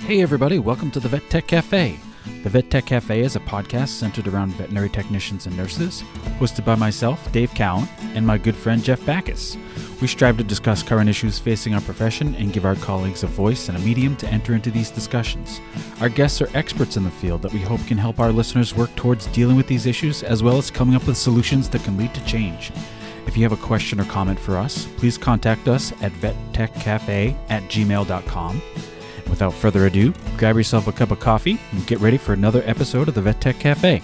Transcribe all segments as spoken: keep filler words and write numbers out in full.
Hey everybody, welcome to the Vet Tech Cafe. The Vet Tech Cafe is a podcast centered around veterinary technicians and nurses, hosted by myself, Dave Cowan, and my good friend Jeff Backus. We strive to discuss current issues facing our profession and give our colleagues a voice and a medium to enter into these discussions. Our guests are experts in the field that we hope can help our listeners work towards dealing with these issues, as well as coming up with solutions that can lead to change. If you have a question or comment for us, please contact us at vettechcafe at gmail dot com. Without further ado, grab yourself a cup of coffee and get ready for another episode of the Vet Tech Cafe.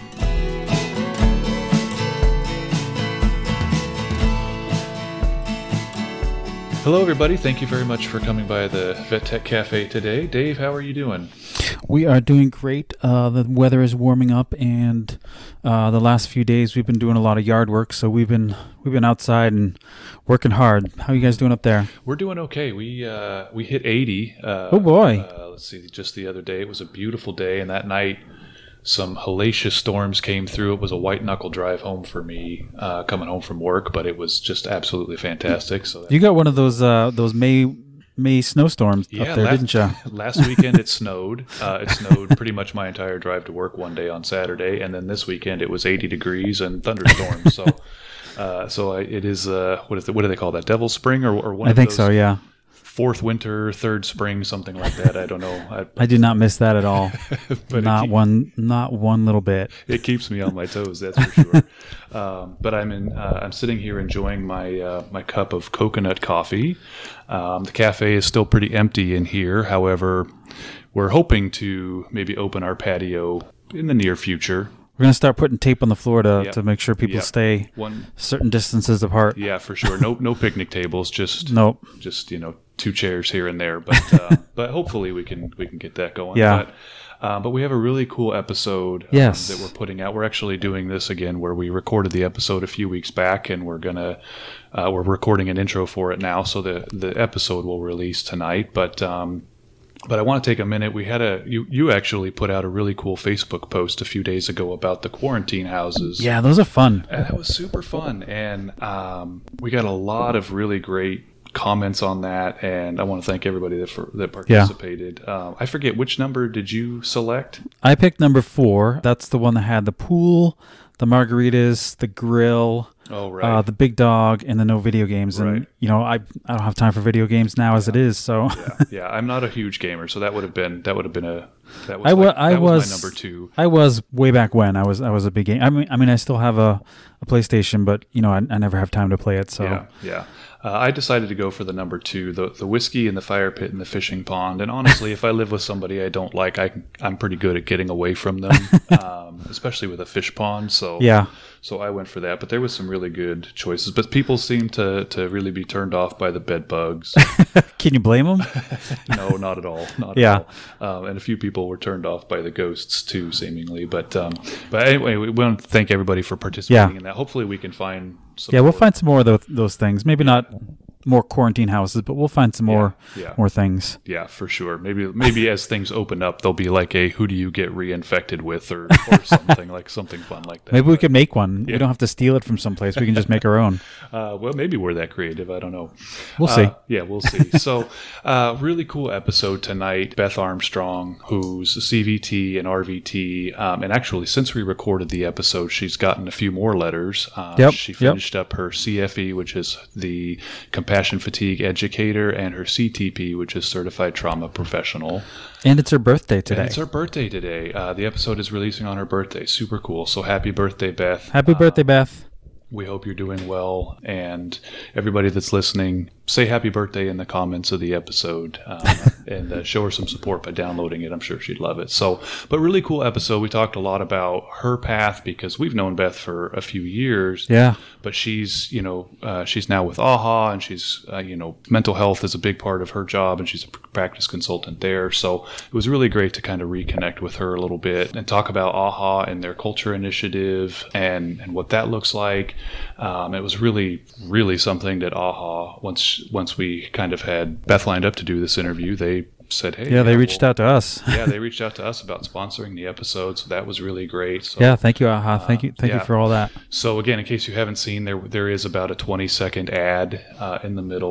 Hello, everybody. Thank you very much for coming by the Vet Tech Cafe today. Dave, how are you doing? We are doing great. Uh, the weather is warming up, and uh, the last few days we've been doing a lot of yard work, so we've been we've been outside and working hard. How are you guys doing up there? We're doing okay. We uh, we hit eighty. Uh, oh boy! Uh, let's see. Just the other day, it was a beautiful day, and that night, some hellacious storms came through. It was a white knuckle drive home for me, uh, coming home from work, but it was just absolutely fantastic. So that, you got one of those uh, those May May snowstorms yeah, up there, last, didn't you? Last weekend it snowed. Uh, it snowed pretty much my entire drive to work one day on Saturday, and then this weekend it was eighty degrees and thunderstorms. so, uh, so I, it is uh, what is it, what do they call that? Devil Spring or, or one? I of think those, so. Yeah. Fourth winter, third spring, something like that. I don't know. I, I do not miss that at all. but not keep, one, not one little bit. It keeps me on my toes, that's for sure. um, but I'm in. Uh, I'm sitting here enjoying my uh, my cup of coconut coffee. Um, the cafe is still pretty empty in here. However, we're hoping to maybe open our patio in the near future. We're going to start putting tape on the floor to, Yep. to make sure people Yep. stay One, certain distances apart. yeah, for sure. No, no picnic tables. Just Nope. just you know, two chairs here and there. But uh, but hopefully we can we can get that going. Yeah. But, uh, but we have a really cool episode um, Yes. that we're putting out. We're actually doing this again, where we recorded the episode a few weeks back, and we're gonna uh, we're recording an intro for it now. So the the episode will release tonight. But um, But I want to take a minute. We had a you, you actually put out a really cool Facebook post a few days ago about the quarantine houses. Yeah, those are fun. And that was super fun. And um, we got a lot of really great comments on that. And I want to thank everybody that for, that participated. Yeah. Um, I forget, which number did you select? I picked number four. That's the one that had the pool, the margaritas, the grill. Oh, right. Uh, the big dog, and the no video games. And, Right. you know, I I don't have time for video games now as it is, so. yeah, yeah. I'm not a huge gamer, so that would have been that would have been a that was I, wa- like, I that was, was my number two. I was way back when. I was I was a big game. I mean, I mean, I still have a, a PlayStation, but, you know, I, I never have time to play it, so. Yeah, yeah. Uh, I decided to go for the number two, the the whiskey and the fire pit and the fishing pond. And honestly, if I live with somebody I don't like, I can, I'm pretty good at getting away from them, um, especially with a fish pond. So Yeah. So I went for that. But there was some really good choices. But people seem to, to really be turned off by the bed bugs. Can you blame them? No, not at all. Not Yeah. at all. Um, and a few people were turned off by the ghosts too, seemingly. But um, but anyway, we want to thank everybody for participating Yeah. in that. Hopefully, we can find some. Yeah, we'll more- find some more of those, those things. Maybe not more quarantine houses, but we'll find some more yeah. more things. Yeah, for sure. Maybe maybe as things open up, there'll be like a who do you get reinfected with, or, or something like something fun like that. Maybe we could make one. Yeah. We don't have to steal it from someplace. We can just make our own. Uh, well, maybe we're that creative. I don't know. We'll Uh, see. Yeah, we'll see. So, uh, really cool episode tonight. Beth Armstrong, who's a C V T and R V T, um, and actually, since we recorded the episode, she's gotten a few more letters. Uh, Yep, She yep. finished up her C F E, which is the Compassion Fatigue Educator, and her C T P, which is Certified Trauma Professional. And it's her birthday today. And it's her birthday today. Uh, the episode is releasing on her birthday. Super cool. So happy birthday, Beth. Happy Uh, birthday, Beth. We hope you're doing well. And everybody that's listening, say happy birthday in the comments of the episode, uh, and uh, show her some support by downloading it. I'm sure she'd love it. So, but really cool episode. We talked a lot about her path because we've known Beth for a few years. Yeah. But she's, you know, uh, she's now with AHA, and she's, uh, you know, mental health is a big part of her job, and she's a practice consultant there. So it was really great to kind of reconnect with her a little bit and talk about AHA and their culture initiative and, and what that looks like. Um, it was really, really something that AHA, once once we kind of had Beth lined up to do this interview, they said, hey. Yeah, they reached well, out to us. yeah, they reached out to us about sponsoring the episode, so that was really great. So, Yeah, thank you, Aha. Thank you, thank yeah. you for all that. So again, in case you haven't seen, there there is about a twenty second ad uh, in the middle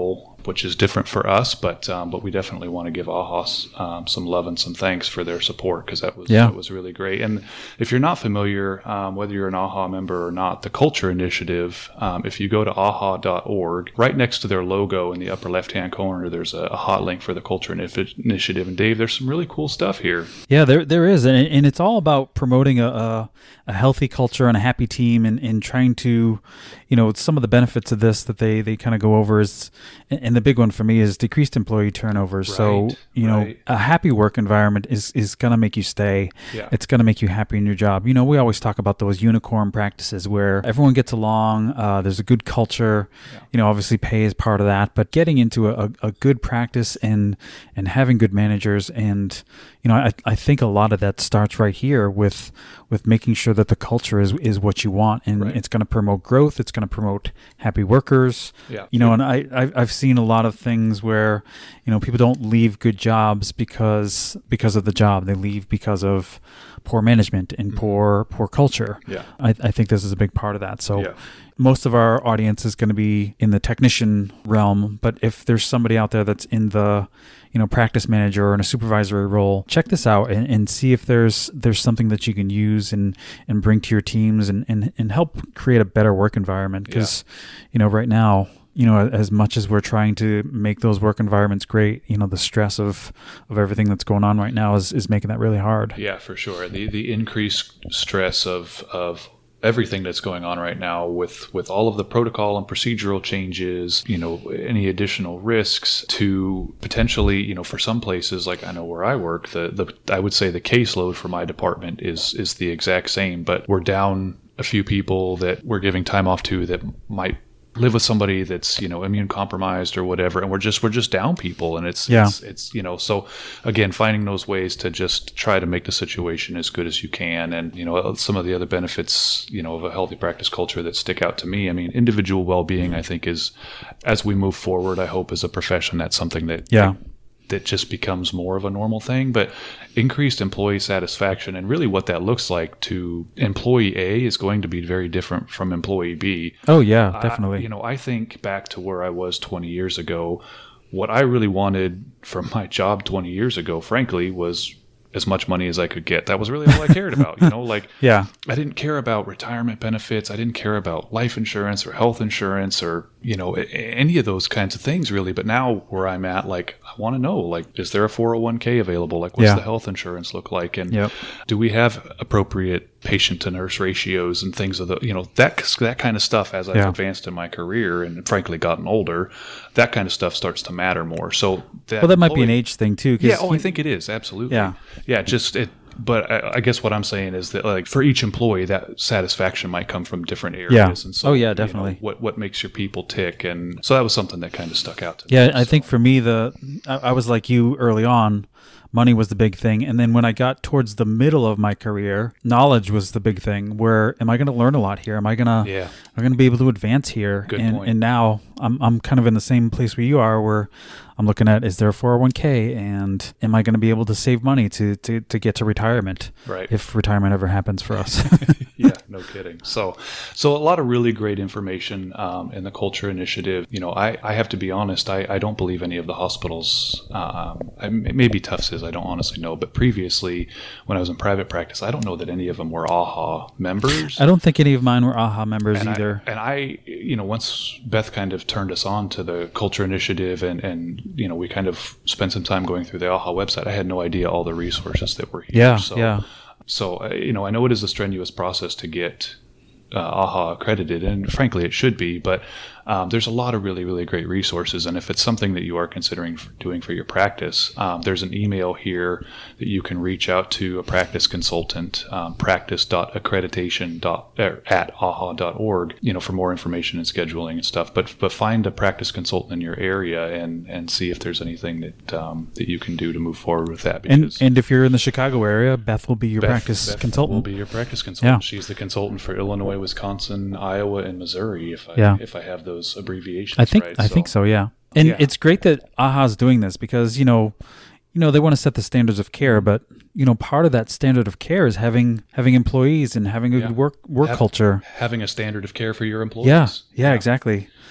which is different for us, but um, but we definitely want to give AHA um, some love and some thanks for their support, because that was yeah. that was really great. And if you're not familiar, um, whether you're an AHA member or not, the Culture Initiative, um, if you go to A H A dot org, right next to their logo in the upper left-hand corner, there's a, a hot link for the Culture Initiative. And Dave, there's some really cool stuff here. Yeah, there there is, and and it's all about promoting a a, a healthy culture and a happy team, and, and trying to, you know, some of the benefits of this that they, they kind of go over is, and the big one for me is decreased employee turnover. Right, so, you know, right. a happy work environment is, is going to make you stay. Yeah. It's going to make you happy in your job. You know, we always talk about those unicorn practices where everyone gets along, uh, there's a good culture, yeah. you know, obviously pay is part of that, but getting into a, a good practice and, and having good managers. And, you know, I, I think a lot of that starts right here with, with making sure that the culture is, is what you want, and right. it's going to promote growth. It's going to promote happy workers. Yeah. You know, and I, I've, I've seen a lot of things where, you know, people don't leave good jobs because, because of the job. They leave because of poor management and mm-hmm. poor, poor culture. Yeah. I, I think this is a big part of that. So yeah. most of our audience is going to be in the technician realm, but if there's somebody out there that's in the, you know, practice manager or in a supervisory role, check this out and, and see if there's there's something that you can use and, and bring to your teams and, and, and help create a better work environment. Because, yeah. you know, right now, you know, as much as we're trying to make those work environments great, you know, the stress of, of everything that's going on right now is, is making that really hard. Yeah, for sure. The the increased stress of of everything that's going on right now with, with all of the protocol and procedural changes, you know, any additional risks to potentially, you know, for some places, like I know where I work, the, the I would say the caseload for my department is is the exact same, but we're down a few people that we're giving time off to that might live with somebody that's, you know, immune compromised or whatever, and we're just we're just down people, and it's yeah. it's, it's you know, so again, finding those ways to just try to make the situation as good as you can. And, you know, some of the other benefits, you know, of a healthy practice culture that stick out to me, I mean, individual well-being, I think, is, as we move forward, I hope as a profession, that's something that yeah that just becomes more of a normal thing. But increased employee satisfaction, and really what that looks like to employee A is going to be very different from employee B. Oh yeah, definitely. I, you know, I think back to where I was twenty years ago. What I really wanted from my job twenty years ago, frankly, was as much money as I could get. That was really all I cared about, you know, like, yeah, I didn't care about retirement benefits. I didn't care about life insurance or health insurance or, you know, any of those kinds of things really. But now where I'm at, like, I want to know, like, is there a four oh one k available? Like, what's yeah. the health insurance look like? And yep. do we have appropriate patient to nurse ratios and things of the, you know, that, that kind of stuff as I've yeah. advanced in my career and frankly gotten older, that kind of stuff starts to matter more. So that, well, that might be an age thing too. Yeah. Oh, I think it is. Absolutely. Yeah. Yeah. Just it. But I, I guess what I'm saying is that, like, for each employee, that satisfaction might come from different areas. Yeah. And so, oh, yeah, definitely. You know, what what makes your people tick, and so that was something that kind of stuck out to yeah, me. Yeah, I so. think for me, the I, I was like you early on. Money was the big thing, and then when I got towards the middle of my career, knowledge was the big thing. Where am I going to learn a lot here? Am I gonna yeah. am I going to be able to advance here? Good and point. And now I'm I'm kind of in the same place where you are, where I'm looking at, is there a four oh one k, and am I going to be able to save money to, to, to get to retirement? Right. If retirement ever happens for us. Yeah, no kidding. So, so a lot of really great information um, in the Culture Initiative. You know, I, I have to be honest, I, I don't believe any of the hospitals, um, I, maybe Tufts is, I don't honestly know, but previously when I was in private practice, I don't know that any of them were A H A members. I don't think any of mine were A H A members and either. I, and I, you know, once Beth kind of turned us on to the Culture Initiative and, and you know, we kind of spent some time going through the A H A website, I had no idea all the resources that were here. Yeah, so, yeah. So, uh, you know, I know it is a strenuous process to get uh, A H A accredited, and frankly, it should be, but um, there's a lot of really, really great resources. And if it's something that you are considering for doing for your practice, um, there's an email here that you can reach out to a practice consultant, um, practice dot accreditation at A H A dot org, you know, for more information and scheduling and stuff. But but find a practice consultant in your area and, and see if there's anything that um, that you can do to move forward with that. And and if you're in the Chicago area, Beth will be your Beth, practice Beth consultant. will be your practice consultant. Yeah. She's the consultant for Illinois, Wisconsin, Iowa, and Missouri. If I yeah. if I have those abbreviations I think right. I so, think so, yeah. And yeah. it's great that A H A's doing this because, you know, you know, they want to set the standards of care, but you know, part of that standard of care is having having employees and having a yeah. good work work Have, culture. Having a standard of care for your employees. Yeah, yeah, yeah. exactly.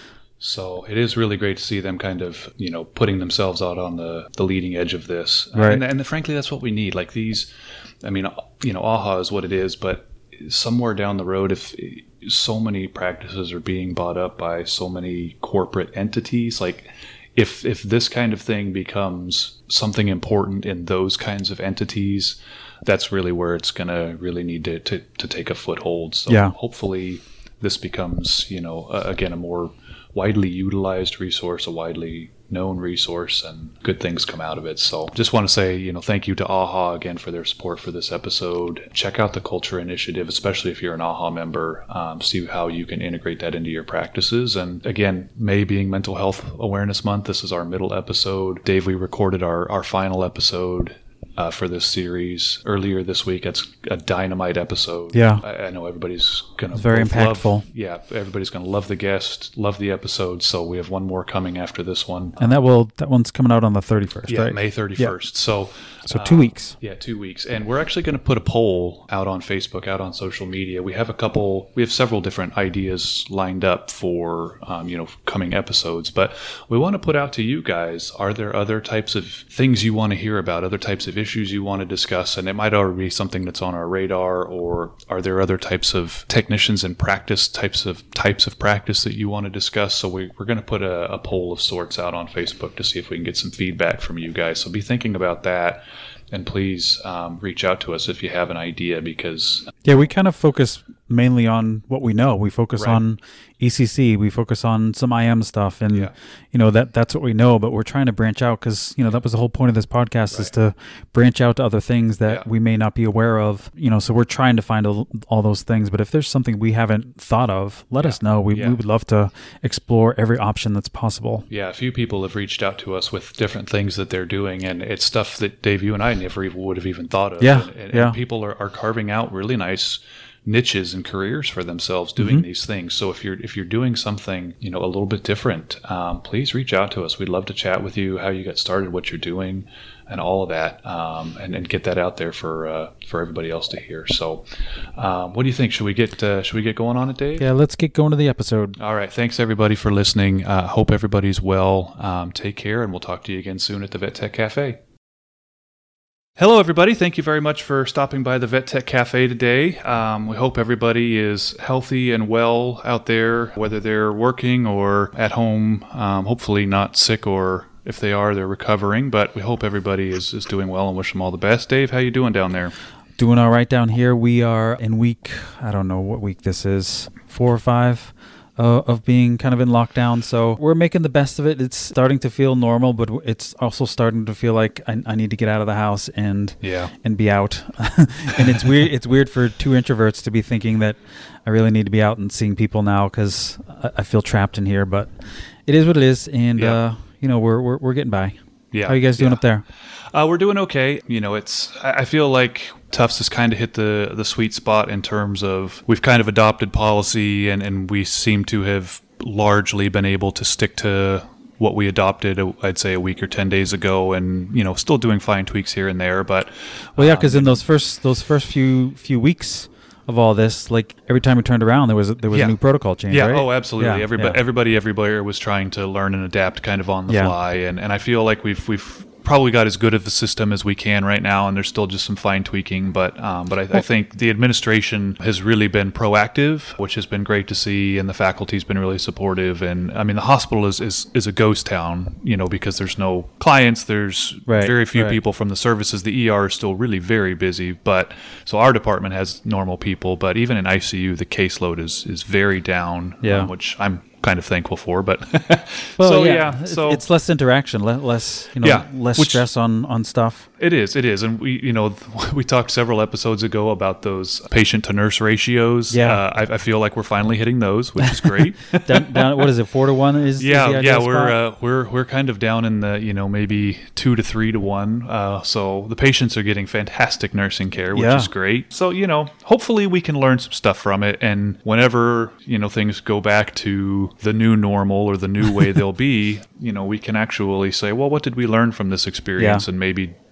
So it is really great to see them kind of, you know, putting themselves out on the, the leading edge of this. Right. And, and frankly, that's what we need. Like these, I mean, you know, A H A is what it is, but somewhere down the road, if so many practices are being bought up by so many corporate entities, like if if this kind of thing becomes something important in those kinds of entities, that's really where it's going to really need to, to, to take a foothold. So yeah. hopefully this becomes, you know, uh, again, a more widely utilized resource, a widely known resource, and good things come out of it. So just want to say, you know, thank you to A H A again for their support for this episode. Check out the Culture Initiative, especially if you're an A H A member. Um, see how you can integrate that into your practices. And again, May being Mental Health Awareness Month, this is our middle episode. Dave, we recorded our, our final episode Uh, for this series earlier this week. It's a dynamite episode. Yeah. I, I know everybody's going to very impactful. Love, yeah. Everybody's going to love the guest, love the episode. So we have one more coming after this one. And that will, that one's coming out on the thirty-first, yeah, right? May thirty-first. Yeah. So, so two uh, weeks. Yeah, two weeks. And we're actually going to put a poll out on Facebook, out on social media. We have a couple, we have several different ideas lined up for, um, you know, coming episodes, but we want to put out to you guys, are there other types of things you want to hear about, other types of issues you want to discuss? And it might already be something that's on our radar, or are there other types of technicians in practice, types of types of practice that you want to discuss? So we, we're going to put a, a poll of sorts out on Facebook to see if we can get some feedback from you guys. So be thinking about that. And please um, reach out to us if you have an idea, because... Yeah, we kind of focus mainly on what we know. We focus right. on E C C. We focus on some I M stuff. And, yeah. you know, that that's what we know. But we're trying to branch out because, you know, that was the whole point of this podcast right. is to branch out to other things that yeah. we may not be aware of. You know, so we're trying to find a, all those things. But if there's something we haven't thought of, let yeah. us know. We, yeah. we would love to explore every option that's possible. Yeah, a few people have reached out to us with different things that they're doing. And it's stuff that, Dave, you and I never even would have even thought of. Yeah, and, and, yeah. and people are, are carving out really nice niches and careers for themselves doing mm-hmm. these things. So if you're if you're doing something, you know, a little bit different, um, please reach out to us. We'd love to chat with you, how you got started, what you're doing, and all of that, um, and, and get that out there for uh, for everybody else to hear. So, um, what do you think? Should we get uh, should we get going on it, Dave? Yeah, let's get going to the episode. All right. Thanks everybody for listening. Uh, hope everybody's well. Um, take care, and we'll talk to you again soon at the Vet Tech Cafe. Hello, everybody. Thank you very much for stopping by the Vet Tech Cafe today. Um, we hope everybody is healthy and well out there, whether they're working or at home, um, hopefully not sick, or if they are, they're recovering. But we hope everybody is, is doing well and wish them all the best. Dave, how you doing down there? Doing all right down here. We are in week, I don't know what week this is, four or five. Uh, of being kind of in lockdown. So we're making the best of it. It's starting to feel normal, but it's also starting to feel like I, I need to get out of the house and yeah. and be out. And it's weird. It's weird for two introverts to be thinking that I really need to be out and seeing people now, because I, I feel trapped in here. But it is what it is, and yeah. uh, you know, we're we're we're getting by. Yeah. How are you guys doing yeah. up there? Uh, we're doing okay. You know, it's. I feel like Tufts has kind of hit the, the sweet spot in terms of we've kind of adopted policy, and, and we seem to have largely been able to stick to what we adopted, I'd say, a week or ten days ago, and, you know, still doing fine tweaks here and there. But well, yeah, because um, in those first those first few few weeks of all this, like every time we turned around, there was a, there was yeah. a new protocol change. Yeah, right? oh, absolutely. Yeah, everybody, yeah. everybody, everywhere was trying to learn and adapt, kind of on the yeah. fly, and and I feel like we've we've. probably got as good of a system as we can right now, and there's still just some fine tweaking. But um, but I, I think the administration has really been proactive, which has been great to see, and the faculty's been really supportive. And I mean, the hospital is is, is a ghost town, you know, because there's no clients, there's right, very few right. people from the services. The E R is still really very busy, but so our department has normal people, but even in I C U, the caseload is is very down, yeah. um, which I'm kind of thankful for, but well, so yeah, yeah so it's less interaction, less you know, yeah, less which, stress on on stuff. It is, it is, and we, you know, we talked several episodes ago about those patient to nurse ratios. Yeah, uh, I, I feel like we're finally hitting those, which is great. down, down, what is it, four to one? Is yeah, is the yeah, spot? we're uh, we're we're kind of down in the, you know, maybe two to three to one. Uh, so the patients are getting fantastic nursing care, which yeah. is great. So, you know, hopefully we can learn some stuff from it, and whenever, you know, things go back to the new normal or the new way they'll be, you know, we can actually say, well, what did we learn from this experience, yeah. and maybe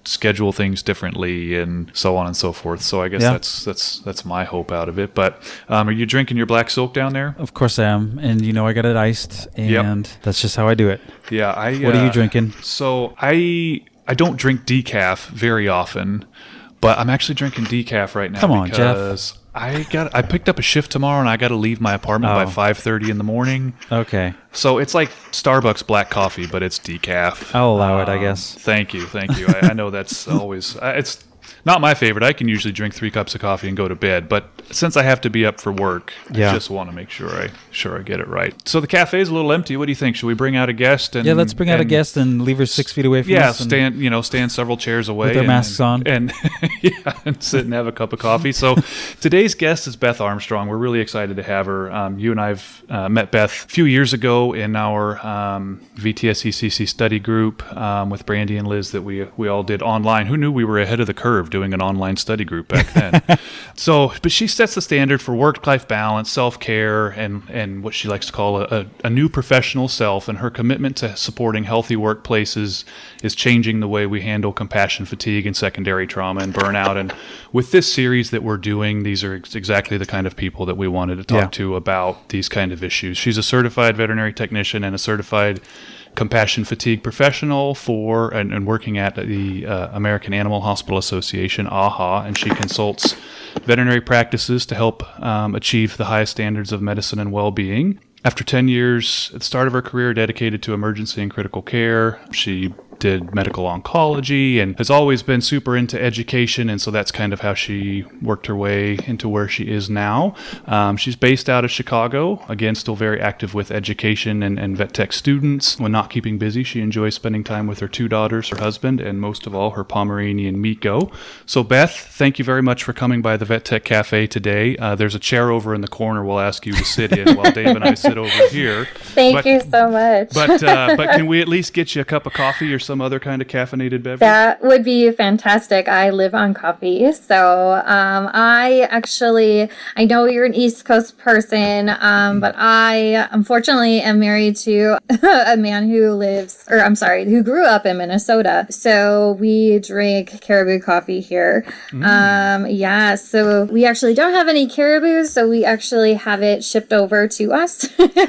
schedule things differently and so on and so forth. So I guess Yeah. that's that's that's my hope out of it. But um, are you drinking your black silk down there? Of course I am. And, you know, I got it iced, and Yep. that's just how I do it. Yeah. I. What are you uh, drinking? So I I don't drink decaf very often, but I'm actually drinking decaf right now. Come on, Jeff. because I got I picked up a shift tomorrow and I got to leave my apartment Oh. by five thirty in the morning. Okay. So it's like Starbucks black coffee, but it's decaf. I'll allow it, I Um, guess. Thank you, thank you. I, I know that's always uh, it's not my favorite. I can usually drink three cups of coffee and go to bed, but since I have to be up for work, Yeah. I just want to make sure I sure I get it right. So the cafe is a little empty. What do you think? Should we bring out a guest? And Yeah, let's bring out a and- guest and leave her six feet away from Yeah, us. and- stand you know stand several chairs away With our and- masks on. and yeah, and sit and have a cup of coffee. So today's guest is Beth Armstrong. We're really excited to have her. Um, you and I've uh, met Beth a few years ago in our um, V T S E C C study group um, with Brandy and Liz that we we all did online. Who knew we were ahead of the curve doing an online study group back then? So, but she sets the standard for work-life balance, self-care, and and what she likes to call a, a, a new professional self. And her commitment to supporting healthy workplaces is changing the way we handle compassion fatigue and secondary trauma and burnout. And with this series that we're doing, these are ex- exactly the kind of people that we wanted to talk Yeah. to about these kind of issues. She's a certified veterinary technician and a certified compassion fatigue professional for and, and working at the uh, American Animal Hospital Association, A H A, and she consults veterinary practices to help um, achieve the highest standards of medicine and well-being. After ten years at the start of her career dedicated to emergency and critical care, she did medical oncology and has always been super into education, and so that's kind of how she worked her way into where she is now. Um, she's based out of Chicago, again, still very active with education and, and vet tech students. When not keeping busy, she enjoys spending time with her two daughters, her husband, and most of all, her Pomeranian Miko. So Beth, thank you very much for coming by the Vet Tech Cafe today. Uh, there's a chair over in the corner we'll ask you to sit in while Dave and I sit over here. Thank But- you so much. But uh, but can we at least get you a cup of coffee or some other kind of caffeinated beverage? That would be fantastic. I live on coffee. So um, I actually, I know you're an East Coast person, um, but I unfortunately am married to a man who lives, or I'm sorry, who grew up in Minnesota. So we drink caribou coffee here. Mm. Um, yeah, so we actually don't have any caribou, so we actually have it shipped over to us.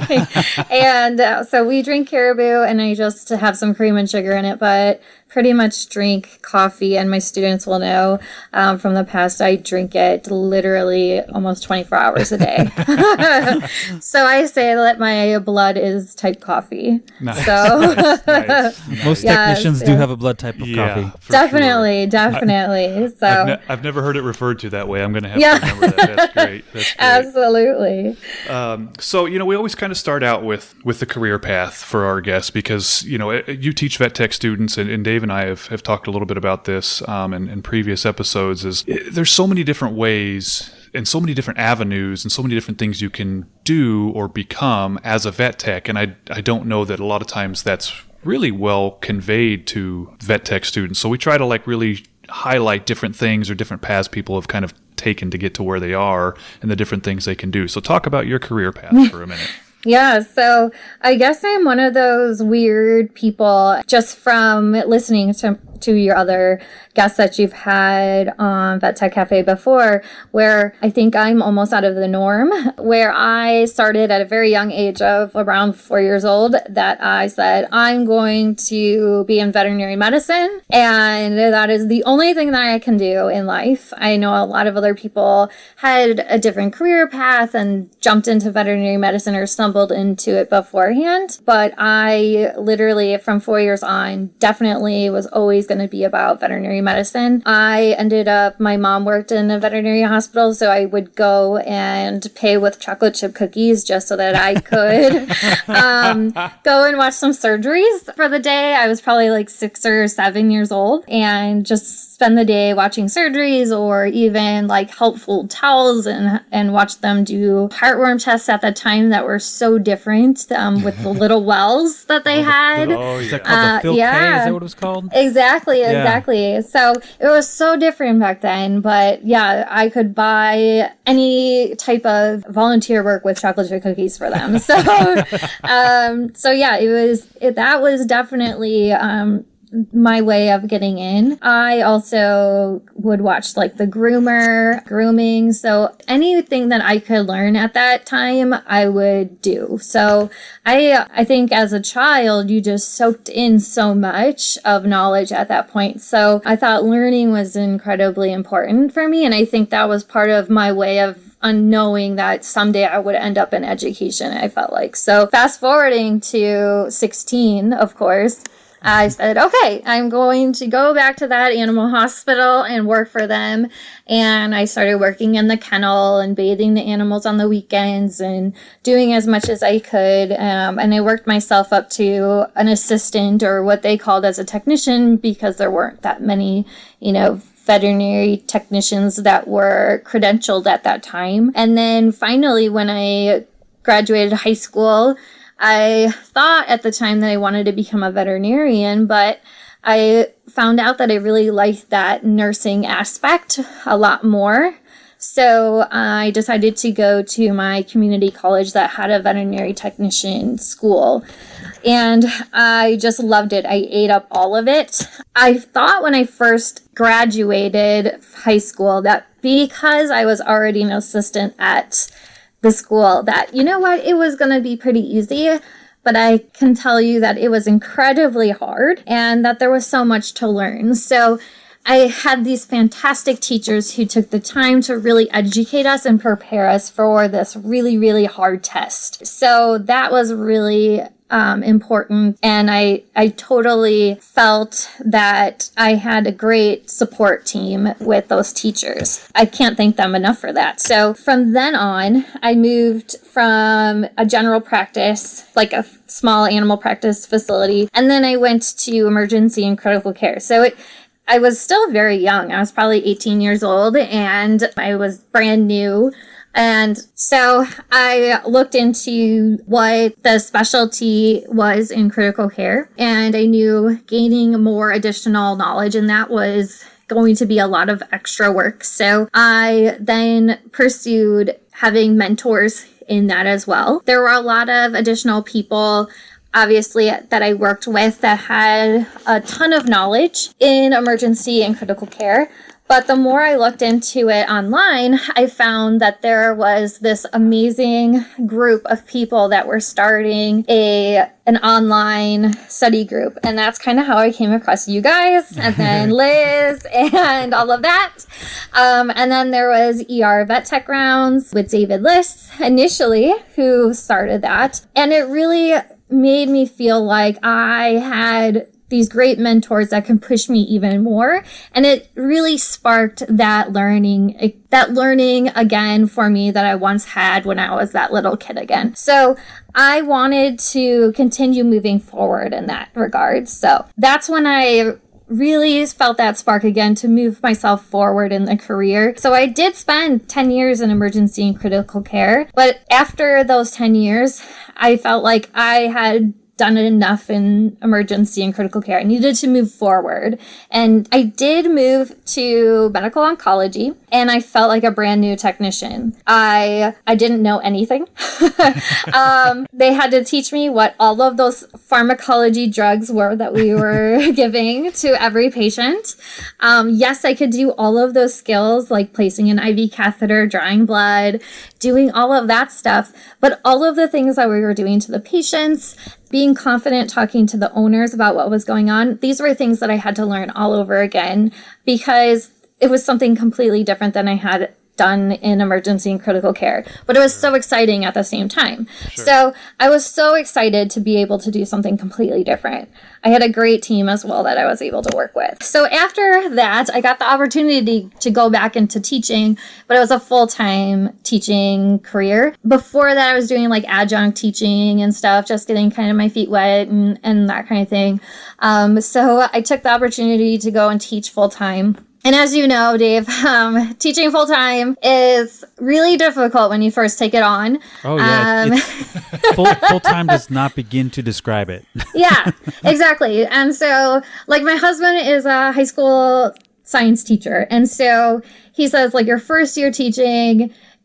and uh, so we drink caribou, and I just have some cream and sugar in it, but pretty much drink coffee, and my students will know um, from the past I drink it literally almost twenty-four hours a day. So I say that my blood is type coffee. Nice. So Nice, nice. Most Yes, technicians do yes. have a blood type of Yeah, coffee. for definitely, definitely. So I've, ne- I've never heard it referred to that way. I'm going to have Yeah. to remember that. That's great. That's great. absolutely. Um, so, you know, we always kind of start out with, with the career path for our guests because, you know, it- you teach vet tech students, and, and Dave and I have, have talked a little bit about this um, in, in previous episodes, is it, there's so many different ways and so many different avenues and so many different things you can do or become as a vet tech. And I, I don't know that a lot of times that's really well conveyed to vet tech students. So we try to like really highlight different things or different paths people have kind of taken to get to where they are and the different things they can do. So talk about your career path for a minute. Yeah, so I guess I'm one of those weird people just from listening to to your other guests that you've had on Vet Tech Cafe before, where I think I'm almost out of the norm, where I started at a very young age of around four years old that I said, I'm going to be in veterinary medicine, and that is the only thing that I can do in life. I know a lot of other people had a different career path and jumped into veterinary medicine or stumbled into it beforehand, but I literally from four years on definitely was always going to be about veterinary medicine. I ended up, my mom worked in a veterinary hospital, so I would go and pay with chocolate chip cookies just so that I could um, go and watch some surgeries for the day. I was probably like six or seven years old and just spend the day watching surgeries or even like helpful towels and and watch them do heartworm tests at the time that were so different um, with the little wells that they had. Oh, Is yeah. that called Uh, the Phil K? yeah. Is that what it was called? Exactly, Yeah. exactly. So it was so different back then, but yeah, I could buy any type of volunteer work with chocolate chip cookies for them. So, um, so yeah, it was, it, that was definitely, um, my way of getting in. I also would watch like The Groomer, grooming. So anything that I could learn at that time, I would do. So I, I think as a child, you just soaked in so much of knowledge at that point. So I thought learning was incredibly important for me. And I think that was part of my way of unknowing that someday I would end up in education, I felt like. So fast forwarding to sixteen, of course, I said, okay, I'm going to go back to that animal hospital and work for them. And I started working in the kennel and bathing the animals on the weekends and doing as much as I could. Um, and I worked myself up to an assistant, or what they called as a technician, because there weren't that many, you know, veterinary technicians that were credentialed at that time. And then finally, when I graduated high school, I thought at the time that I wanted to become a veterinarian, but I found out that I really liked that nursing aspect a lot more. So I decided to go to my community college that had a veterinary technician school. And I just loved it. I ate up all of it. I thought when I first graduated high school that because I was already an assistant at the school, that, you know what, it was going to be pretty easy. But I can tell you that it was incredibly hard and that there was so much to learn. So I had these fantastic teachers who took the time to really educate us and prepare us for this really, really hard test. So that was really um, important. And I, I totally felt that I had a great support team with those teachers. I can't thank them enough for that. So from then on, I moved from a general practice, like a small animal practice facility, and then I went to emergency and critical care. So it I was still very young. I was probably eighteen years old, and I was brand new. And so I looked into what the specialty was in critical care, and I knew gaining more additional knowledge, and that was going to be a lot of extra work. So I then pursued having mentors in that as well. There were a lot of additional people, obviously, that I worked with that had a ton of knowledge in emergency and critical care. But the more I looked into it online, I found that there was this amazing group of people that were starting a an online study group. And that's kind of how I came across you guys, and then Liz and all of that. Um, and then there was E R Vet Tech Rounds with David Liss initially, who started that. And it really made me feel like I had these great mentors that can push me even more. And it really sparked that learning, that learning again for me that I once had when I was that little kid again. So I wanted to continue moving forward in that regard. So that's when I really felt that spark again to move myself forward in the career. So I did spend ten years in emergency and critical care, but after those ten years, I felt like I had done enough in emergency and critical care. I needed to move forward. And I did move to medical oncology, and I felt like a brand new technician. I I didn't know anything. um, they had to teach me what all of those pharmacology drugs were that we were giving to every patient. Um, yes, I could do all of those skills, like placing an I V catheter, drawing blood, doing all of that stuff. But all of the things that we were doing to the patients, being confident talking to the owners about what was going on, these were things that I had to learn all over again, because it was something completely different than I had done in emergency and critical care. But it was so exciting at the same time. Sure. So I was so excited to be able to do something completely different. I had a great team as well that I was able to work with. So after that, I got the opportunity to go back into teaching, but it was a full-time teaching career. Before that, I was doing like adjunct teaching and stuff, just getting kind of my feet wet and, and that kind of thing. Um, so I took the opportunity to go and teach full-time. And as you know, Dave, um, teaching full-time is really difficult when you first take it on. Oh, yeah. Um, full, full-time does not begin to describe it. Yeah, exactly. And so, like, my husband is a high school science teacher. And so he says, like, your first year teaching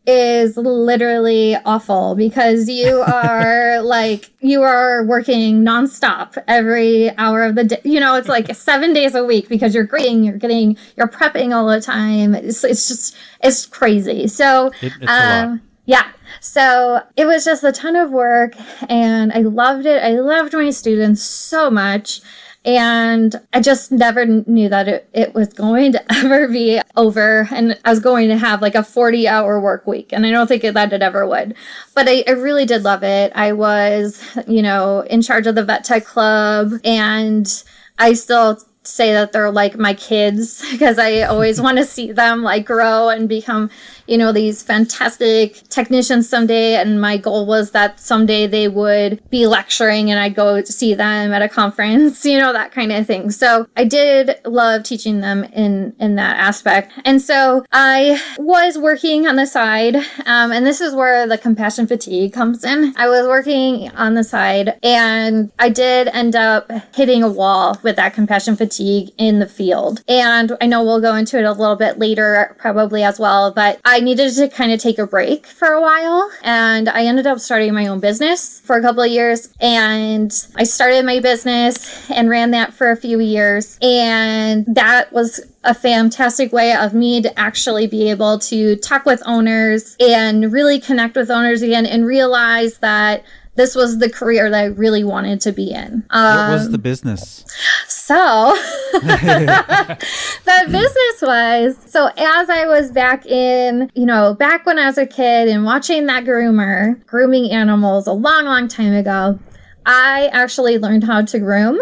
is literally awful because you are like, you are working nonstop every hour of the day. You know, it's like seven days a week because you're grading, you're getting, you're prepping all the time. It's, it's just, it's crazy. So, it, it's um, a lot. yeah. So it was just a ton of work and I loved it. I loved my students so much. And I just never knew that it, it was going to ever be over and I was going to have like a forty hour work week. And I don't think that it ever would. But I, I really did love it. I was, you know, in charge of the Vet Tech Club and I still say that they're like my kids because I always want to see them like grow and become, you know, these fantastic technicians someday. And my goal was that someday they would be lecturing and I'd go see them at a conference, you know, that kind of thing. So I did love teaching them in, in that aspect. And so I was working on the side. Um, and this is where the compassion fatigue comes in. I was working on the side and I did end up hitting a wall with that compassion fatigue in the field. And I know we'll go into it a little bit later probably as well, but I needed to kind of take a break for a while. And I ended up starting my own business for a couple of years. And I started my business and ran that for a few years. And that was a fantastic way of me to actually be able to talk with owners and really connect with owners again and realize that this was the career that I really wanted to be in. Um, what was the business? So, the business was, so as I was back in, you know, back when I was a kid and watching that groomer, grooming animals a long, long time ago, I actually learned how to groom.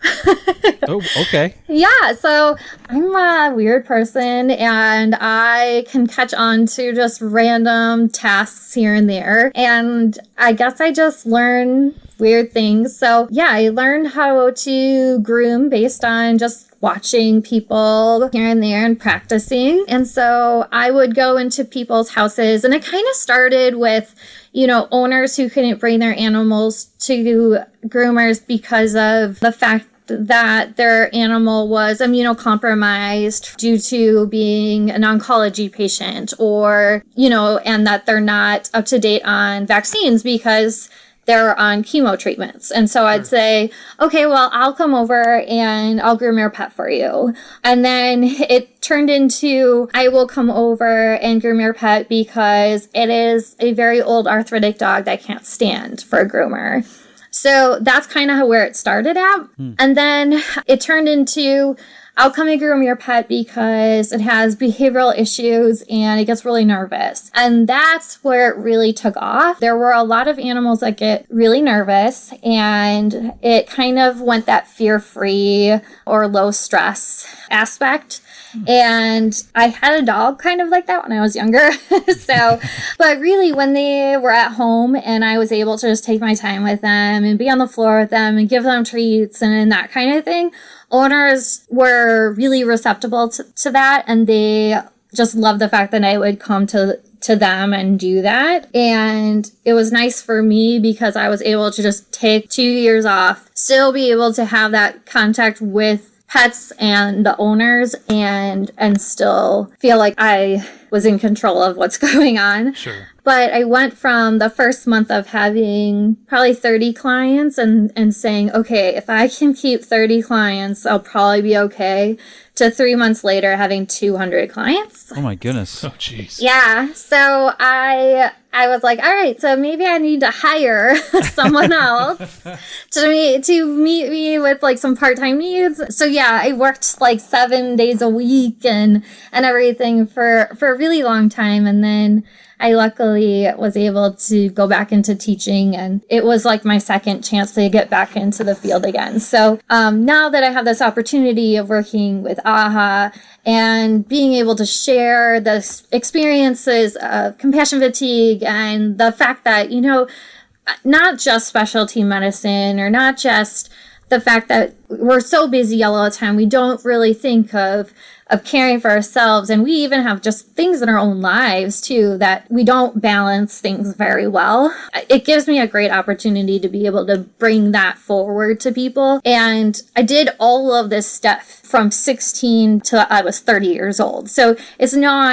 Oh, okay. Yeah, so I'm a weird person and I can catch on to just random tasks here and there. And I guess I just learn weird things. So yeah, I learned how to groom based on just watching people here and there and practicing. And so I would go into people's houses and it kind of started with, you know, owners who couldn't bring their animals to groomers because of the fact that their animal was immunocompromised due to being an oncology patient or, you know, and that they're not up to date on vaccines because they're on chemo treatments. And so I'd say, okay, well, I'll come over and I'll groom your pet for you. And then it turned into, I will come over and groom your pet because it is a very old arthritic dog that can't stand for a groomer. So that's kind of where it started at. Hmm. And then it turned into, I'll come and groom your pet because it has behavioral issues and it gets really nervous. And that's where it really took off. There were a lot of animals that get really nervous and it kind of went that fear-free or low stress aspect. And I had a dog kind of like that when I was younger. So, but really when they were at home and I was able to just take my time with them and be on the floor with them and give them treats and, and that kind of thing, owners were really receptive to, to that. And they just loved the fact that I would come to to them and do that. And it was nice for me because I was able to just take two years off, still be able to have that contact with pets and the owners and and still feel like I was in control of what's going on. Sure. But I went from the first month of having probably thirty clients and, and saying, okay, if I can keep thirty clients, I'll probably be okay, to three months later having two hundred clients. Oh my goodness. Oh, jeez. Yeah. So I I was like, all right, so maybe I need to hire someone else to meet, to meet me with like some part-time needs. So yeah, I worked like seven days a week and, and everything for, for a really long time. And then I luckily was able to go back into teaching and it was like my second chance to get back into the field again. So um, now that I have this opportunity of working with A H A and being able to share the experiences of compassion fatigue and the fact that, you know, not just specialty medicine or not just the fact that we're so busy all the time, we don't really think of of caring for ourselves. And we even have just things in our own lives too, that we don't balance things very well. It gives me a great opportunity to be able to bring that forward to people. And I did all of this stuff from sixteen to I was thirty years old. So it's not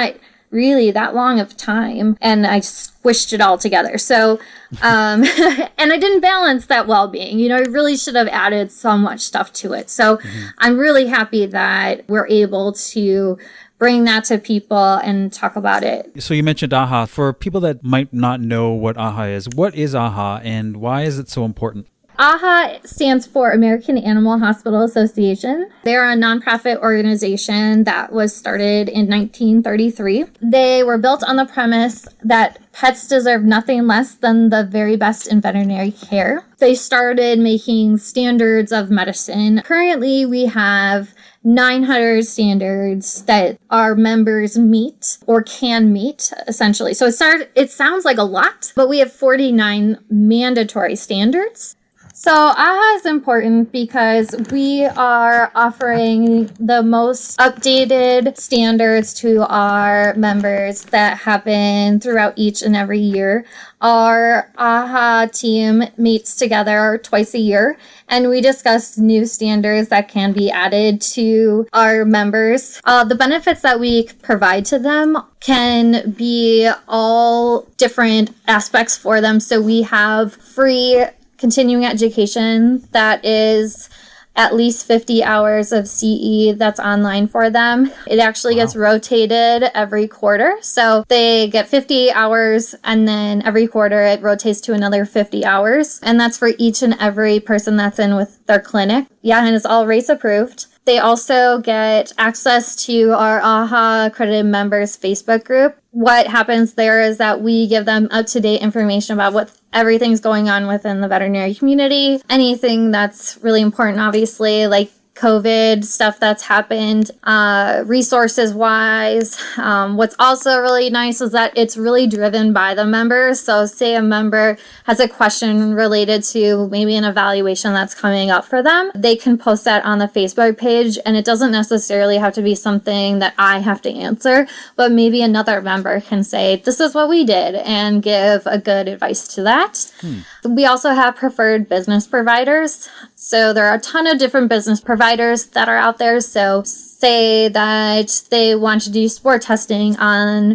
really that long of time, and I squished it all together. So, um, and I didn't balance that well-being. You know, I really should have added so much stuff to it. So mm-hmm. I'm really happy that we're able to bring that to people and talk about it. So you mentioned A H A. For people that might not know what A H A is, what is A H A and why is it so important? A H A stands for American Animal Hospital Association. They're a nonprofit organization that was started in nineteen thirty-three. They were built on the premise that pets deserve nothing less than the very best in veterinary care. They started making standards of medicine. Currently, we have nine hundred standards that our members meet or can meet, essentially. So it started, it sounds like a lot, but we have forty-nine mandatory standards. So A H A is important because we are offering the most updated standards to our members that happen throughout each and every year. Our A H A team meets together twice a year, and we discuss new standards that can be added to our members. Uh, the benefits that we provide to them can be all different aspects for them. So we have free continuing education that is at least fifty hours of C E that's online for them. It actually wow. gets rotated every quarter. So they get fifty hours, and then every quarter it rotates to another fifty hours. And that's for each and every person that's in with their clinic. Yeah, and it's all race approved. They also get access to our A H A accredited members Facebook group. What happens there is that we give them up-to-date information about what everything's going on within the veterinary community. Anything that's really important, obviously, like COVID stuff that's happened, uh, resources-wise. Um, what's also really nice is that it's really driven by the members. So say a member has a question related to maybe an evaluation that's coming up for them. They can post that on the Facebook page, and it doesn't necessarily have to be something that I have to answer, but maybe another member can say, this is what we did, and give a good advice to that. Hmm. We also have preferred business providers. So there are a ton of different business providers that are out there. So say that they want to do spore testing on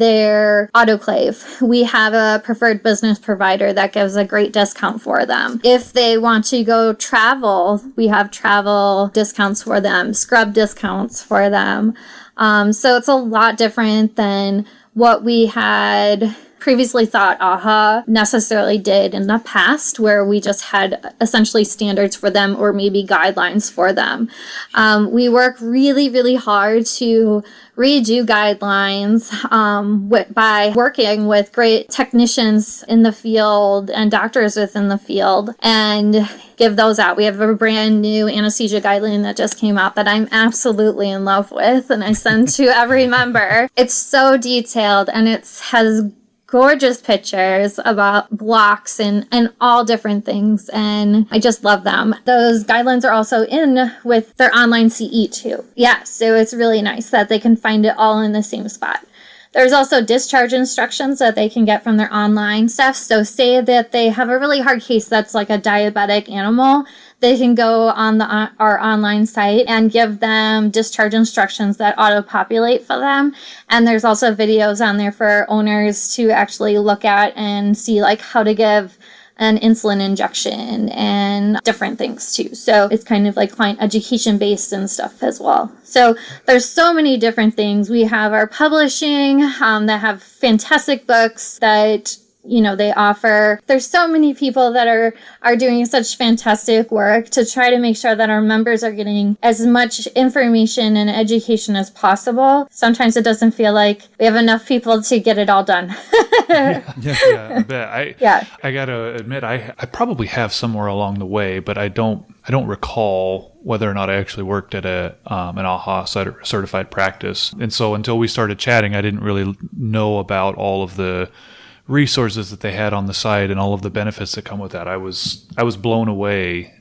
their autoclave. We have a preferred business provider that gives a great discount for them. If they want to go travel, we have travel discounts for them, scrub discounts for them. Um, so it's a lot different than what we had previously thought A H A necessarily did in the past, where we just had essentially standards for them or maybe guidelines for them. Um, we work really, really hard to redo guidelines um, w- by working with great technicians in the field and doctors within the field and give those out. We have a brand new anesthesia guideline that just came out that I'm absolutely in love with, and I send to every member. It's so detailed, and it has gorgeous pictures about blocks and, and all different things, and I just love them. Those guidelines are also in with their online C E too. Yeah, so it's really nice that they can find it all in the same spot. There's also discharge instructions that they can get from their online stuff. So say that they have a really hard case that's like a diabetic animal, they can go on the uh, our online site and give them discharge instructions that auto-populate for them. And there's also videos on there for owners to actually look at and see like how to give an insulin injection and different things too. So it's kind of like client education based and stuff as well. So there's so many different things. We have our publishing um, that have fantastic books that you know, they offer. There's so many people that are, are doing such fantastic work to try to make sure that our members are getting as much information and education as possible. Sometimes it doesn't feel like we have enough people to get it all done. yeah, yeah, yeah, I bet. I, yeah. I gotta admit, I, I probably have somewhere along the way, but I don't, I don't recall whether or not I actually worked at a um, an A H A cert- certified practice. And so until we started chatting, I didn't really know about all of the resources that they had on the site and all of the benefits that come with that. I was I was blown away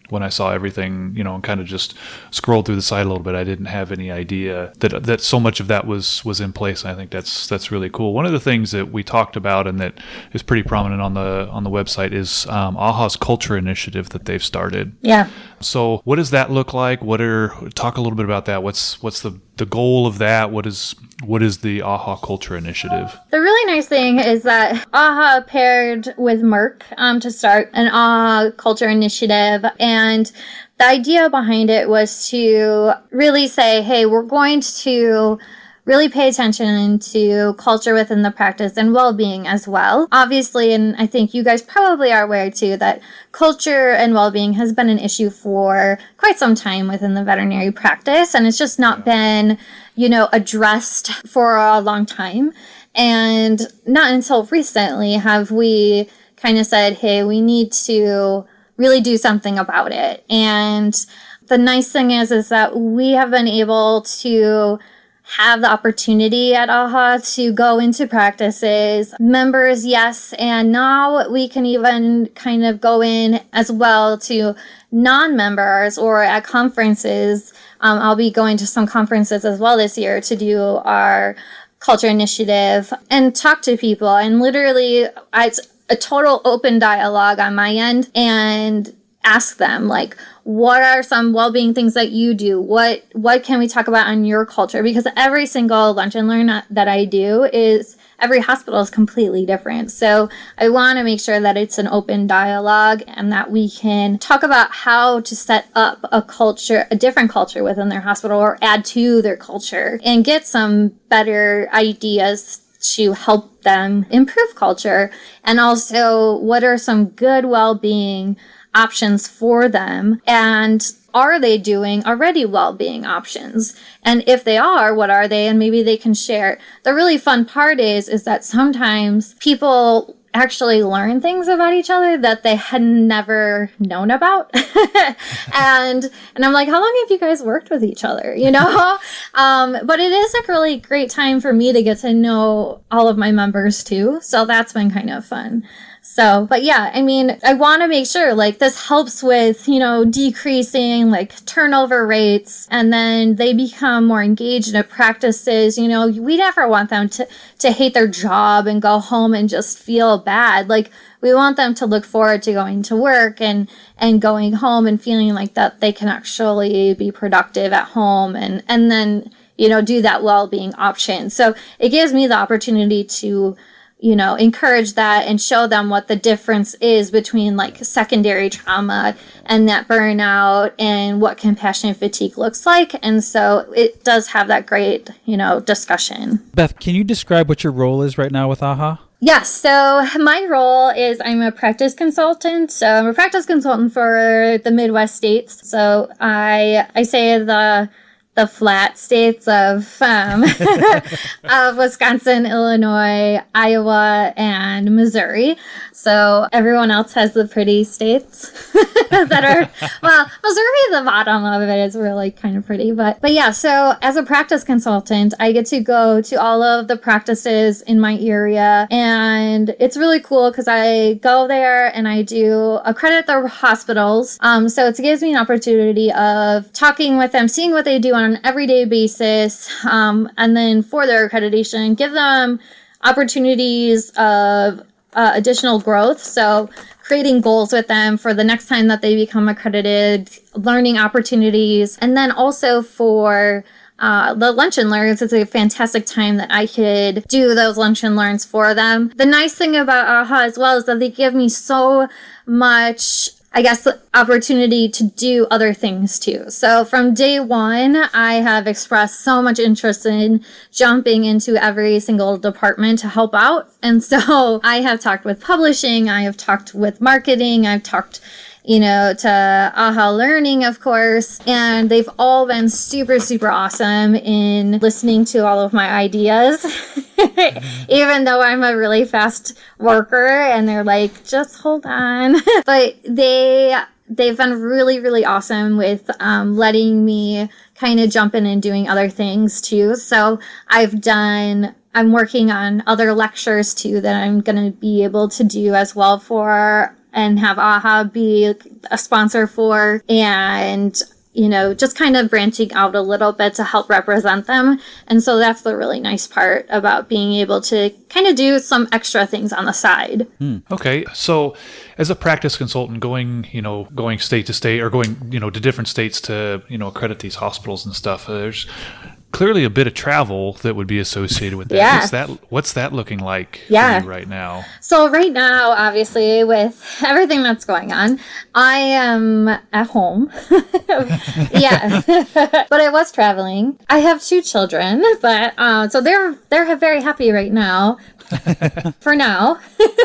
when I saw everything, you know, and kind of just scrolled through the site a little bit. I didn't have any idea that that so much of that was was in place. And I think that's that's really cool. One of the things that we talked about and that is pretty prominent on the on the website is um, AHA's culture initiative that they've started. Yeah. So what does that look like? What are talk a little bit about that? What's what's the the goal of that? What is what is the AHA Culture Initiative? The really nice thing is that AHA paired with Merck um, to start an AHA Culture Initiative, and the idea behind it was to really say, hey, we're going to really pay attention to culture within the practice and well-being as well. Obviously, and I think you guys probably are aware too, that culture and well-being has been an issue for quite some time within the veterinary practice, and it's just not been, you know, addressed for a long time. And not until recently have we kind of said, hey, we need to really do something about it. And the nice thing is, is that we have been able to have the opportunity at AHA to go into practices, members, yes, and now we can even kind of go in as well to non-members or at conferences. Um, I'll be going to some conferences as well this year to do our culture initiative and talk to people. And literally, it's a total open dialogue on my end, and ask them, like, what are some well-being things that you do? What what can we talk about on your culture? Because every single lunch and learn that I do is, every hospital is completely different. So I want to make sure that it's an open dialogue and that we can talk about how to set up a culture, a different culture within their hospital, or add to their culture and get some better ideas to help them improve culture. And also, what are some good well-being options for them, and are they doing already well-being options? And if they are, what are they? And maybe they can share. The really fun part is is that sometimes people actually learn things about each other that they had never known about. and and I'm like, how long have you guys worked with each other? You know? um, but it is a really great time for me to get to know all of my members too. So that's been kind of fun. So, but yeah, I mean, I want to make sure, like, this helps with, you know, decreasing, like, turnover rates, and then they become more engaged in practices. You know, we never want them to, to hate their job and go home and just feel bad. Like, we want them to look forward to going to work and, and going home and feeling like that they can actually be productive at home and, and then, you know, do that well-being option. So it gives me the opportunity to, you know, encourage that and show them what the difference is between, like, secondary trauma and that burnout and what compassionate fatigue looks like. And so it does have that great, you know, discussion. Beth, can you describe what your role is right now with AHA? Yes. So my role is I'm a practice consultant. So I'm a practice consultant for the Midwest states. So I I say the the flat states of um, of Wisconsin, Illinois, Iowa, and Missouri. So everyone else has the pretty states that are, well, Missouri, the bottom of it is really kind of pretty. But, but yeah, so as a practice consultant, I get to go to all of the practices in my area. And it's really cool because I go there and I do accredit the hospitals. Um, so it gives me an opportunity of talking with them, seeing what they do on an everyday basis, um, and then for their accreditation, give them opportunities of uh, additional growth. So creating goals with them for the next time that they become accredited, learning opportunities, and then also for Uh, the lunch and learns. It's a fantastic time that I could do those lunch and learns for them. The nice thing about AHA as well is that they give me so much, I guess, the opportunity to do other things too. So from day one, I have expressed so much interest in jumping into every single department to help out. And so I have talked with publishing, I have talked with marketing, I've talked you know, to AHA Learning, of course. And they've all been super, super awesome in listening to all of my ideas, even though I'm a really fast worker and they're like, just hold on. But they, they've been really, really awesome with um, letting me kind of jump in and doing other things too. So I've done I'm working on other lectures too that I'm going to be able to do as well for and have AHA be a sponsor for, and you know, just kind of branching out a little bit to help represent them. And so that's the really nice part about being able to kind of do some extra things on the side. Hmm. Okay. So as a practice consultant going, you know, going state to state or going, you know, to different states to, you know, accredit these hospitals and stuff, uh, there's clearly a bit of travel that would be associated with that. Yeah. What's that, what's that looking like yeah. for you right now? So right now, obviously, with everything that's going on, I am at home. yeah. But I was traveling. I have two children, but uh, so they're they're very happy right now. For now.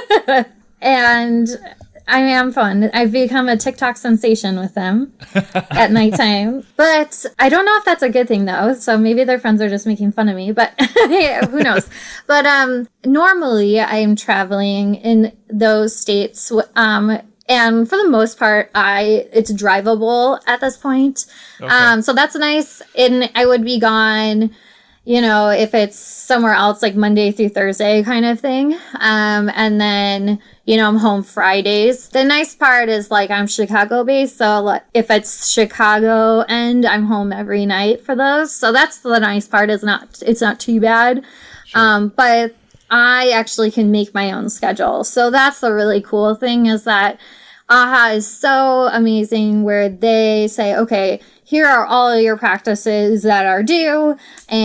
And I am fun. I've become a TikTok sensation with them at nighttime. But I don't know if that's a good thing, though. So maybe their friends are just making fun of me. But who knows? But um, normally, I'm traveling in those states. Um, and for the most part, I it's drivable at this point. Okay. Um, so that's nice. And I would be gone, you know, if it's somewhere else, like Monday through Thursday kind of thing. Um, and then, you know, I'm home Fridays. The nice part is, like, I'm Chicago based. So like, if it's Chicago and I'm home every night for those. So that's the nice part, is not, it's not too bad. Sure. Um, but I actually can make my own schedule. So that's the really cool thing, is that AHA is so amazing, where they say, okay, here are all of your practices that are due,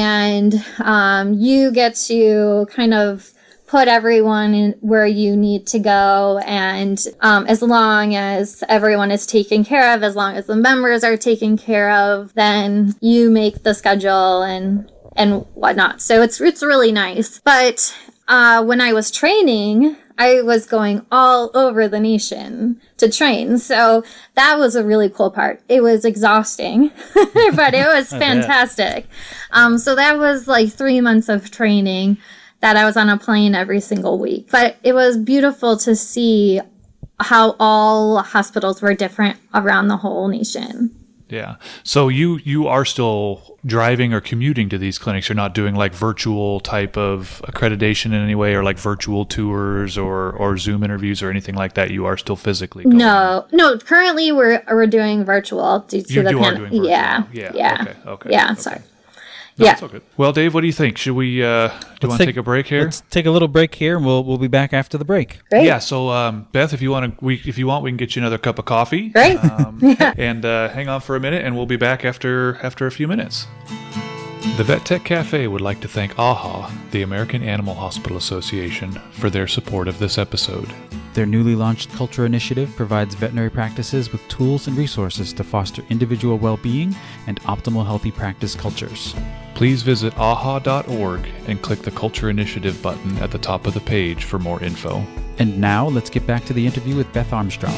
and um, you get to kind of put everyone in where you need to go. And um, as long as everyone is taken care of, as long as the members are taken care of, then you make the schedule and and whatnot. So it's it's really nice. But uh, when I was training, I was going all over the nation to train. So that was a really cool part. It was exhausting, but it was fantastic. Um, so that was like three months of training that I was on a plane every single week. But it was beautiful to see how all hospitals were different around the whole nation. Yeah. So you you are still driving or commuting to these clinics. You're not doing like virtual type of accreditation in any way, or like virtual tours or, or Zoom interviews or anything like that. You are still physically going. No, no. Currently, we're we're doing virtual due to you, the you pandemic. Yeah, yeah, yeah. Okay, okay. Yeah. Okay. Sorry. No, yeah. It's all good. Well, Dave, what do you think? Should we, uh, do you want to take a break here? Let's take a little break here, and we'll we'll be back after the break. Great. Yeah. So, um, Beth, if you want to, we if you want, we can get you another cup of coffee. Great. Um, yeah. And uh, hang on for a minute, and we'll be back after after a few minutes. The Vet Tech Cafe would like to thank AHA, the American Animal Hospital Association, for their support of this episode. Their newly launched Culture Initiative provides veterinary practices with tools and resources to foster individual well-being and optimal healthy practice cultures. Please visit A H A dot org and click the Culture Initiative button at the top of the page for more info. And now, let's get back to the interview with Beth Armstrong.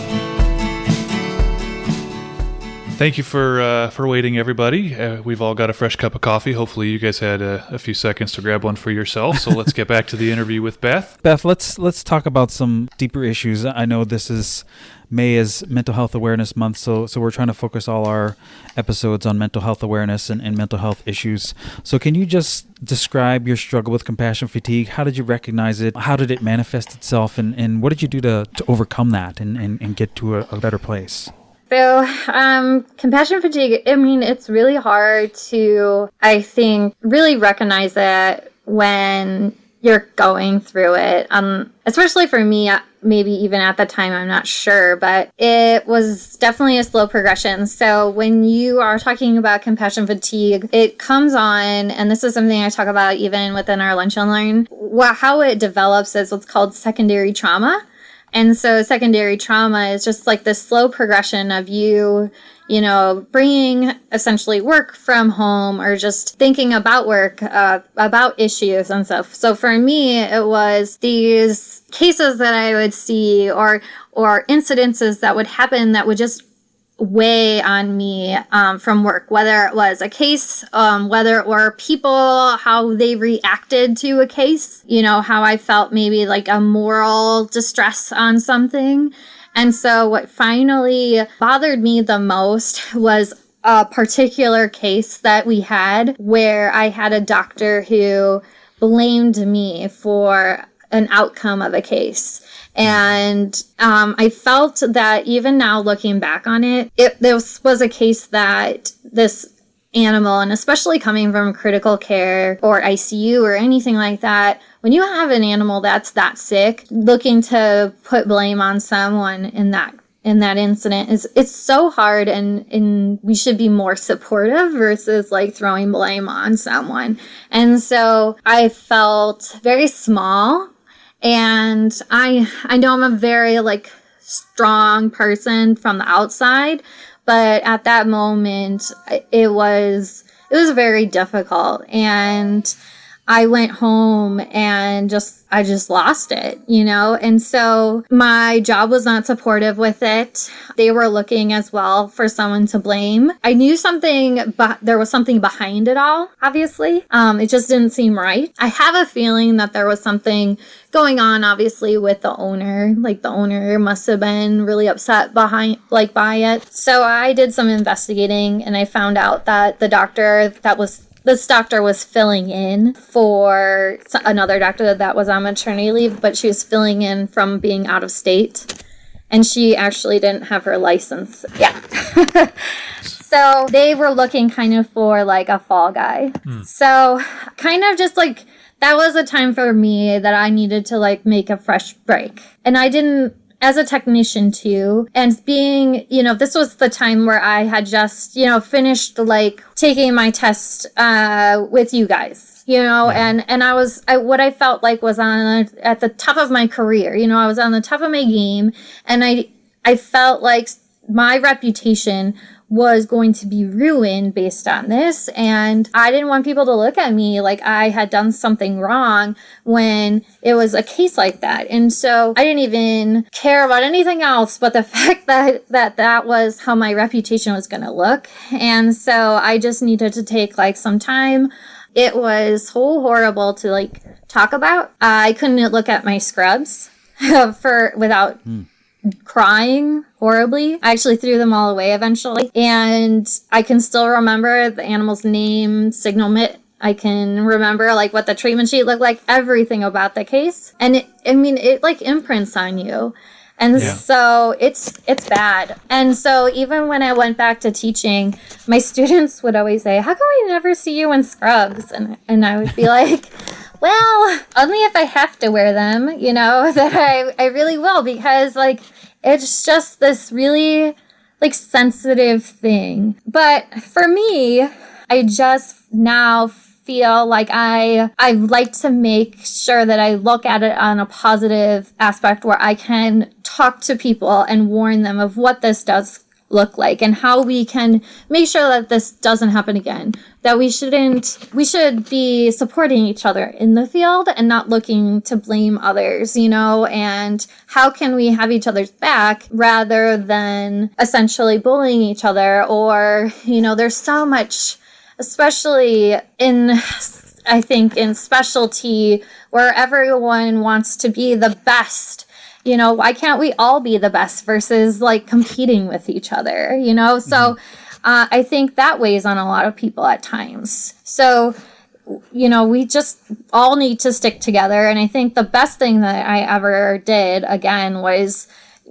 Thank you for uh, for waiting, everybody. Uh, we've all got a fresh cup of coffee. Hopefully, you guys had a, a few seconds to grab one for yourself. So let's get back to the interview with Beth. Beth, let's let's talk about some deeper issues. I know this is May is Mental Health Awareness Month, so so we're trying to focus all our episodes on mental health awareness and, and mental health issues. So can you just describe your struggle with compassion fatigue? How did you recognize it? How did it manifest itself? And, and what did you do to, to overcome that and, and, and get to a, a better place? So, um, compassion fatigue, I mean, it's really hard to, I think, really recognize that when you're going through it. Um, especially for me, maybe even at the time, I'm not sure, but it was definitely a slow progression. So when you are talking about compassion fatigue, it comes on, and this is something I talk about even within our Lunch and Learn, well, how it develops is what's called secondary trauma. And so secondary trauma is just like this slow progression of you, you know, bringing essentially work from home or just thinking about work, uh, about issues and stuff. So for me, it was these cases that I would see or or incidences that would happen that would just weigh on me um, from work, whether it was a case, um, whether it were people, how they reacted to a case, you know, how I felt maybe like a moral distress on something. And so what finally bothered me the most was a particular case that we had where I had a doctor who blamed me for an outcome of a case. And um, I felt that even now looking back on it, it this was a case that this animal, and especially coming from critical care or I C U or anything like that, when you have an animal that's that sick, looking to put blame on someone in that in that incident is it's so hard, and and we should be more supportive versus like throwing blame on someone. And so I felt very small, and I I know I'm a very like strong person from the outside, but at that moment it was it was very difficult, and I went home and just, I just lost it, you know? And so my job was not supportive with it. They were looking as well for someone to blame. I knew something, but there was something behind it all, obviously. Um, it just didn't seem right. I have a feeling that there was something going on, obviously, with the owner. Like the owner must have been really upset behind, like by it. So I did some investigating, and I found out that the doctor that was This doctor was filling in for another doctor that was on maternity leave, but she was filling in from being out of state. And she actually didn't have her license. Yeah. So they were looking kind of for like a fall guy. Mm. So kind of just like, that was a time for me that I needed to like make a fresh break. And I didn't, as a technician too, and being, you know, this was the time where I had just, you know, finished like taking my test uh, with you guys, you know, yeah. and, and I was, I, what I felt like was on at the top of my career, you know, I was on the top of my game, and I, I felt like my reputation was going to be ruined based on this. And I didn't want people to look at me like I had done something wrong when it was a case like that. And so I didn't even care about anything else but the fact that that, that was how my reputation was going to look. And so I just needed to take like some time. It was so horrible to like talk about. I couldn't look at my scrubs for without mm. crying horribly. I actually threw them all away eventually. And I can still remember the animal's name, signal mitt. I can remember like what the treatment sheet looked like, everything about the case. And it, I mean, it like imprints on you. And yeah. so it's it's bad. And so even when I went back to teaching, my students would always say, how come we never see you in scrubs? And and I would be like, well, only if I have to wear them, you know, that I, I really will, because like it's just this really like sensitive thing. But for me, I just now feel like I I like to make sure that I look at it on a positive aspect where I can talk to people and warn them of what this does look like and how we can make sure that this doesn't happen again. That we shouldn't, we should be supporting each other in the field and not looking to blame others, you know, and how can we have each other's back rather than essentially bullying each other. Or, you know, there's so much, especially in, I think, in specialty where everyone wants to be the best. You know, why can't we all be the best versus like competing with each other, you know? So mm-hmm. uh, I think that weighs on a lot of people at times. So, you know, we just all need to stick together. And I think the best thing that I ever did, again, was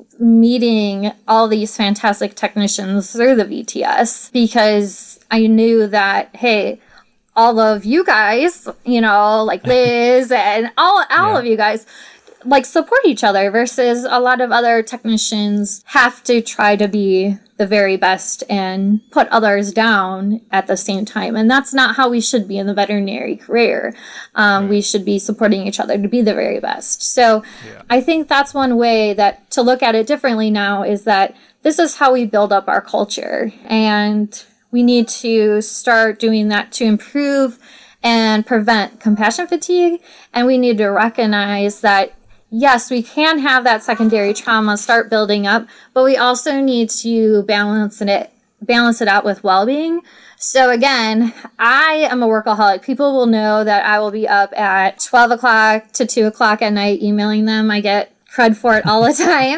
meeting all these fantastic technicians through the V T S, because I knew that, hey, all of you guys, you know, like Liz and all, all yeah. of you guys, like support each other, versus a lot of other technicians have to try to be the very best and put others down at the same time. And that's not how we should be in the veterinary career. Um, right. We should be supporting each other to be the very best. So yeah. I think that's one way that to look at it differently now, is that this is how we build up our culture. And we need to start doing that to improve and prevent compassion fatigue. And we need to recognize that yes, we can have that secondary trauma start building up, but we also need to balance it, balance it out with well-being. So again, I am a workaholic. People will know that I will be up at twelve o'clock to two o'clock at night emailing them. I get cred for it all the time.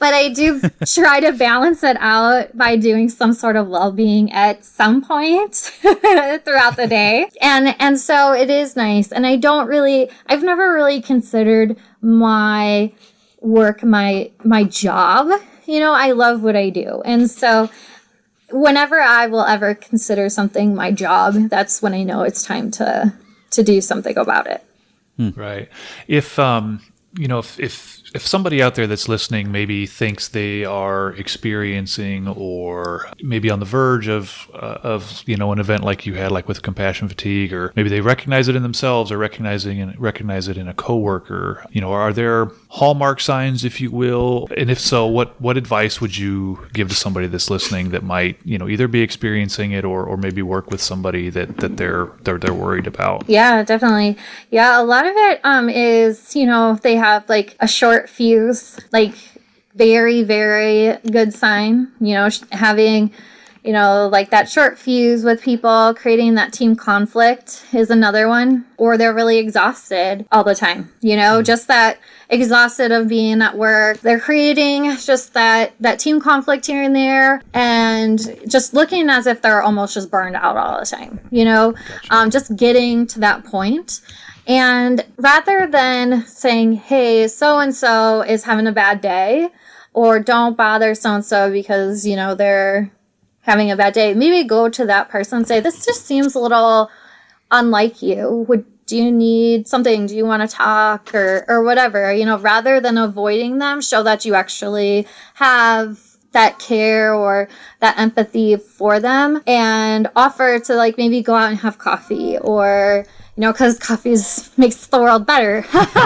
but I do try to balance it out by doing some sort of well-being at some point throughout the day. And, and so it is nice. And I don't really, I've never really considered my work, my, my job. You know, I love what I do. And so whenever I will ever consider something my job, that's when I know it's time to, to do something about it. Hmm. Right. If, um, you know, if, if, if somebody out there that's listening maybe thinks they are experiencing or maybe on the verge of, uh, of, you know, an event like you had, like with compassion fatigue, or maybe they recognize it in themselves or recognizing and recognize it in a coworker, you know, are there hallmark signs, if you will? And if so, what, what advice would you give to somebody that's listening that might, you know, either be experiencing it or, or maybe work with somebody that, that they're, they're, they're worried about? Yeah, definitely. Yeah. A lot of it, um, is, you know, they have like a short fuse, like very, very good sign, you know, having, you know, like that short fuse with people, creating that team conflict is another one. Or they're really exhausted all the time, you know, mm-hmm. just that exhausted of being at work. They're creating just that, that team conflict here and there and just looking as if they're almost just burned out all the time, you know, gotcha. um, just getting to that point. And rather than saying, hey, so-and-so is having a bad day, or don't bother so-and-so because, you know, they're having a bad day, maybe go to that person and say, this just seems a little unlike you. Would do you need something? Do you want to talk or, or whatever? You know, rather than avoiding them, show that you actually have that care or that empathy for them and offer to like maybe go out and have coffee or, you know, because coffee makes the world better.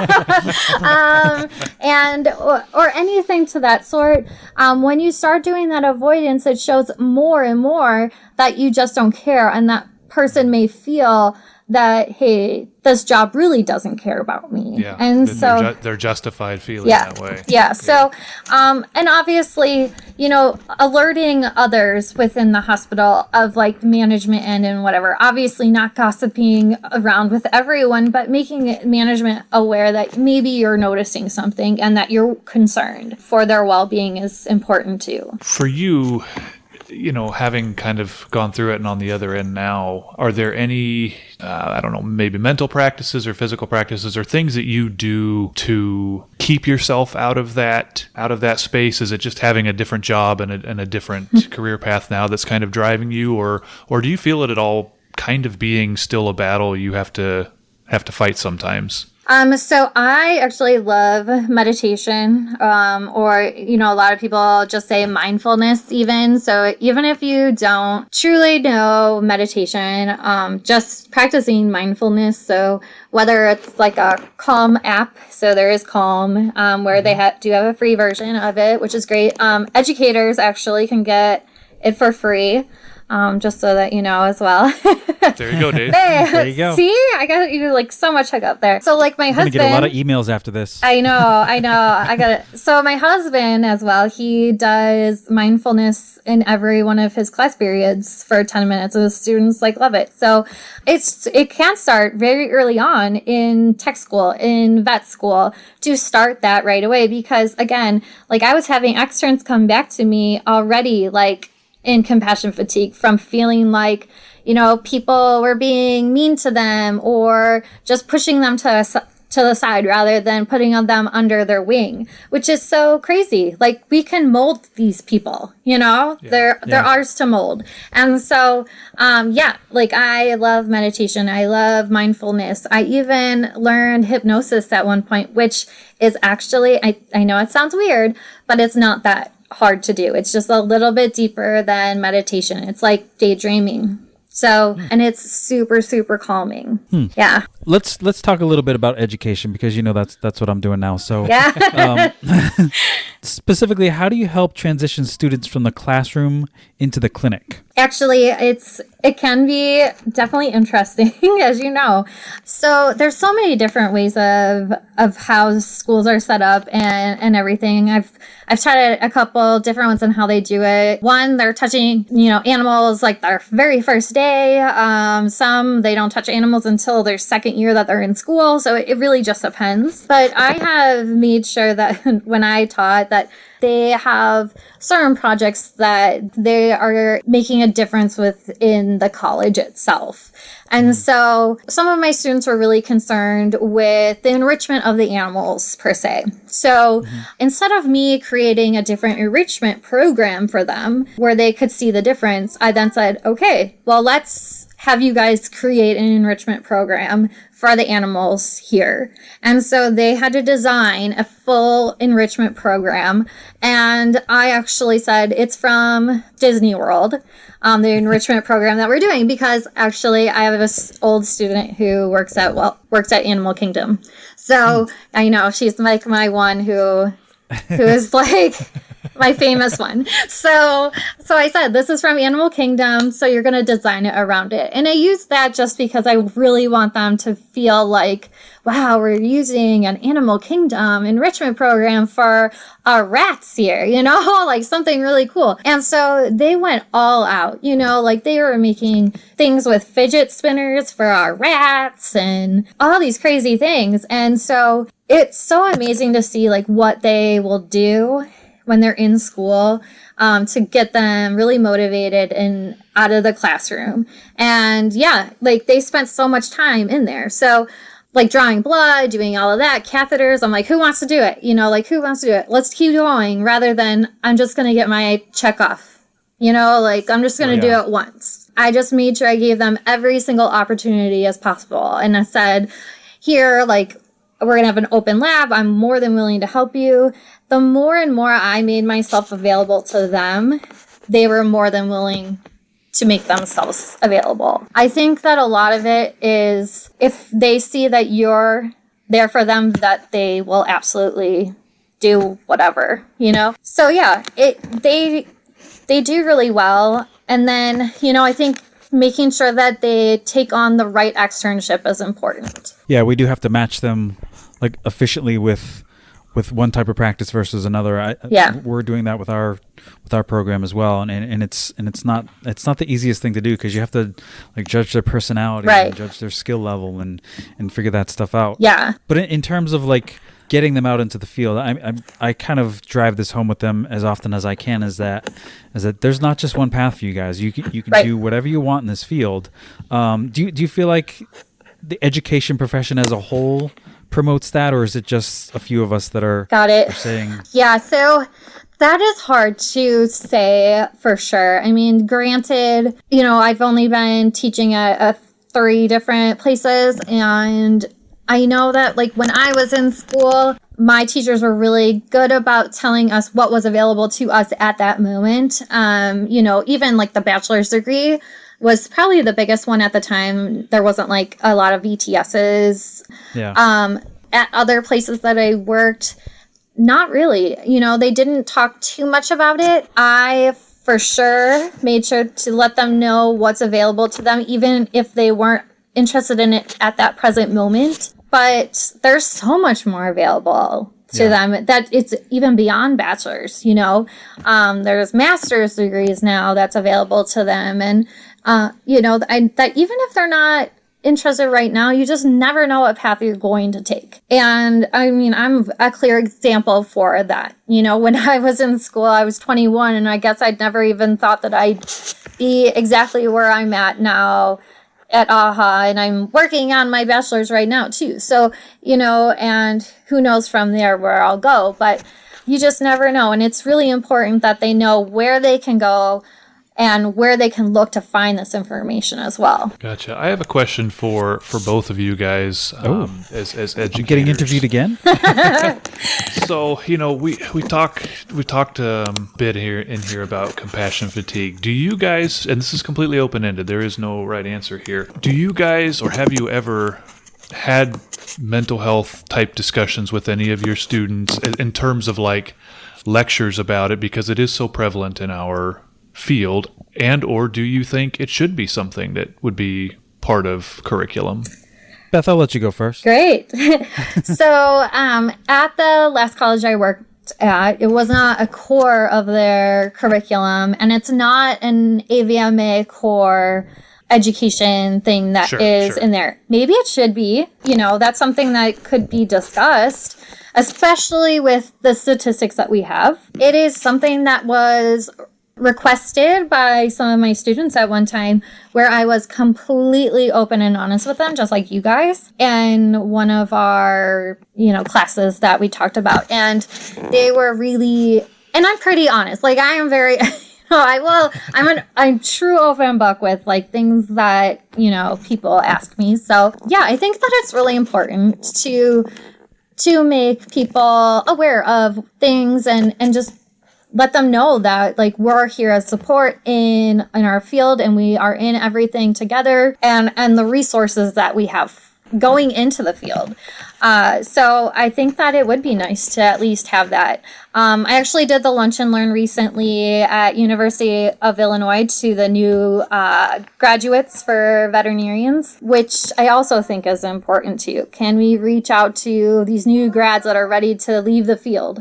um, and or, or anything to that sort. Um, when you start doing that avoidance, it shows more and more that you just don't care. And that person may feel that, hey, this job really doesn't care about me. Yeah. And then so they're, ju- they're justified feeling yeah, that way. Yeah. So, um, and obviously, you know, alerting others within the hospital of like the management end and whatever, obviously not gossiping around with everyone, but making management aware that maybe you're noticing something and that you're concerned for their well-being is important too. For you, you know, having kind of gone through it and on the other end now, are there any, uh, I don't know, maybe mental practices or physical practices or things that you do to keep yourself out of that, out of that space? Is it just having a different job and a, and a different career path now that's kind of driving you, or, or do you feel it at all kind of being still a battle you have to, have to fight sometimes? Um, so I actually love meditation, um, or, you know, a lot of people just say mindfulness even. So even if you don't truly know meditation, um, just practicing mindfulness. So whether it's like a Calm app, so there is Calm, um, where they ha- do have a free version of it, which is great. Um, educators actually can get it for free. Um, just so that you know as well. There you go, Dave. Hey, there you go. See, I got you like so much hookup there. So like my I'm husband, gonna get a lot of emails after this. I know, I know. I got it. So my husband as well. He does mindfulness in every one of his class periods for ten minutes, and the students like love it. So it's it can start very early on in tech school, in vet school, to start that right away. Because again, like I was having externs come back to me already, like. in compassion fatigue from feeling like, you know, people were being mean to them or just pushing them to to the side rather than putting them under their wing, which is so crazy. Like we can mold these people, you know, yeah. they're, they're yeah. ours to mold. And so, um, yeah, like I love meditation. I love mindfulness. I even learned hypnosis at one point, which is actually, I, I know it sounds weird, but it's not that hard to do. It's just a little bit deeper than meditation. It's like daydreaming. So, and it's super, super calming. Hmm. Yeah. Let's let's talk a little bit about education because you know that's that's what I'm doing now. So, yeah. um, specifically, how do you help transition students from the classroom into the clinic? Actually, it's it can be definitely interesting, as you know. So there's so many different ways of of how schools are set up and, and everything. I've I've tried a couple different ones on how they do it. One, they're touching, you know, animals like their very first day. Um, some they don't touch animals until their second year that they're in school. So it really just depends. But I have made sure that when I taught that they have certain projects that they are making a difference within the college itself. And so some of my students were really concerned with the enrichment of the animals per se. So mm-hmm. instead of me creating a different enrichment program for them where they could see the difference, I then said, okay, well, let's have you guys create an enrichment program for the animals here. And so they had to design a full enrichment program. And I actually said it's from Disney World, um, the enrichment program that we're doing, because actually I have this old student who works at, well, works at Animal Kingdom. So I know she's like my one who, who is like my famous one. So, so I said, this is from Animal Kingdom, so you're going to design it around it. And I used that just because I really want them to feel like, wow, we're using an Animal Kingdom enrichment program for our rats here, you know, like something really cool. And so they went all out, you know, like they were making things with fidget spinners for our rats and all these crazy things. And so it's so amazing to see like what they will do when they're in school, um, to get them really motivated and out of the classroom. And yeah, like they spent so much time in there. So like drawing blood, doing all of that, catheters. I'm like, who wants to do it? You know, like who wants to do it? Let's keep going rather than I'm just going to get my check off. You know, like I'm just going to oh, yeah. do it once. I just made sure I gave them every single opportunity as possible. And I said, here, like, we're going to have an open lab. I'm more than willing to help you. The more and more I made myself available to them, they were more than willing to make themselves available. I think that a lot of it is if they see that you're there for them, that they will absolutely do whatever, you know? So yeah, it they they do really well. And then, you know, I think making sure that they take on the right externship is important. Yeah, we do have to match them like efficiently with with one type of practice versus another. I, yeah. We're doing that with our with our program as well, and, and and it's and it's not it's not the easiest thing to do because you have to like judge their personality, right. and judge their skill level, and and figure that stuff out. Yeah. But in, in terms of like getting them out into the field, I, I I kind of drive this home with them as often as I can. Is that is that there's not just one path for you guys. You can, you can right. do whatever you want in this field. Um, do you do you feel like the education profession as a whole promotes that, or is it just a few of us that are, Got it. are saying? Yeah, so that is hard to say for sure. I mean, granted, you know, I've only been teaching at, at three different places, and I know that like when I was in school, my teachers were really good about telling us what was available to us at that moment. Um, you know, even like the bachelor's degree was probably the biggest one at the time. There wasn't like a lot of V T S's. Yeah. Um, at other places that I worked, not really. You know, they didn't talk too much about it. I for sure made sure to let them know what's available to them, even if they weren't interested in it at that present moment. But there's so much more available to yeah. them that it's even beyond bachelor's, you know. Um, there's master's degrees now that's available to them. And Uh, you know, I, that even if they're not interested right now, you just never know what path you're going to take. And I mean, I'm a clear example for that. You know, when I was in school, I was twenty-one, and I guess I'd never even thought that I'd be exactly where I'm at now at A H A, and I'm working on my bachelor's right now too. So, you know, and who knows from there where I'll go, but you just never know. And it's really important that they know where they can go and where they can look to find this information as well. Gotcha. I have a question for, for both of you guys um, as, as educators. Getting interviewed again? So, you know, we, we talk we talked um, a bit here in here about compassion fatigue. Do you guys, and this is completely open-ended, there is no right answer here. Do you guys, or have you ever had mental health type discussions with any of your students in, in terms of like lectures about it, because it is so prevalent in our field, and or do you think it should be something that would be part of curriculum? Beth, I'll let you go first. Great. So um, at the last college I worked at, it was not a core of their curriculum, and it's not an A V M A core education thing that Sure, is sure. in there. Maybe it should be, you know, that's something that could be discussed, especially with the statistics that we have. It is something that was requested by some of my students at one time, where I was completely open and honest with them, just like you guys, in one of our, you know, classes that we talked about. And they were really, and I'm pretty honest, like I am very, you know, I will, I'm an, I'm true open book with like things that, you know, people ask me. So yeah, I think that it's really important to, to make people aware of things and, and just let them know that like we're here as support in in our field, and we are in everything together, and and the resources that we have going into the field. Uh, so I think that it would be nice to at least have that. Um, I actually did the Lunch and Learn recently at University of Illinois to the new uh, graduates for veterinarians, which I also think is important too. Can we reach out to these new grads that are ready to leave the field?